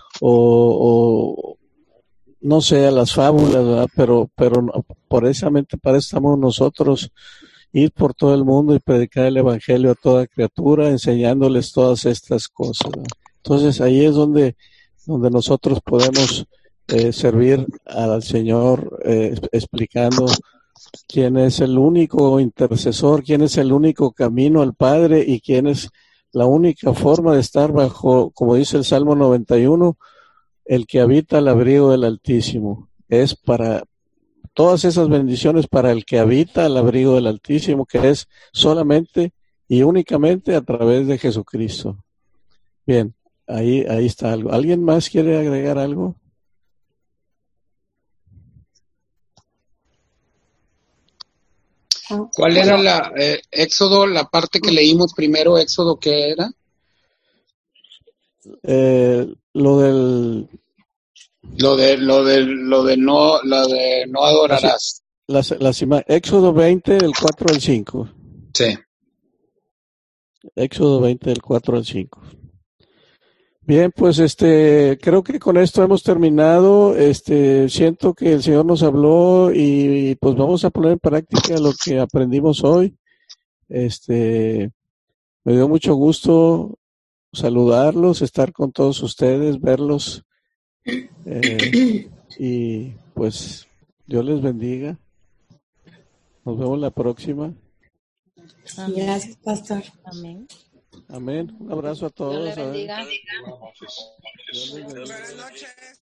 o, o no sé, a las fábulas, ¿verdad? pero pero no, precisamente para eso estamos nosotros, ir por todo el mundo y predicar el evangelio a toda criatura, enseñándoles todas estas cosas, ¿verdad? Entonces ahí es donde donde nosotros podemos eh, servir al Señor, eh, explicando quién es el único intercesor, quién es el único camino al Padre, y quién es la única forma de estar bajo, como dice el Salmo noventa y uno, el que habita al abrigo del Altísimo. Es para todas esas bendiciones, para el que habita al abrigo del Altísimo, que es solamente y únicamente a través de Jesucristo. Bien, ahí, ahí está algo. ¿Alguien más quiere agregar algo? ¿Cuál era la eh, Éxodo, la parte que leímos primero, Éxodo, qué era? Eh, lo del Lo de lo de lo de no lo de no adorarás. Las, las ima- Éxodo veinte, del cuatro al cinco. Sí. Éxodo veinte, del cuatro al cinco. Bien, pues este, creo que con esto hemos terminado. Este, siento que el Señor nos habló, y, y pues vamos a poner en práctica lo que aprendimos hoy. Este, me dio mucho gusto saludarlos, estar con todos ustedes, verlos, eh, y pues Dios les bendiga. Nos vemos la próxima. Amén. Gracias, pastor. Amén. Amén. Un abrazo a todos. Dios le bendiga. Dios les bendiga. Buenas noches.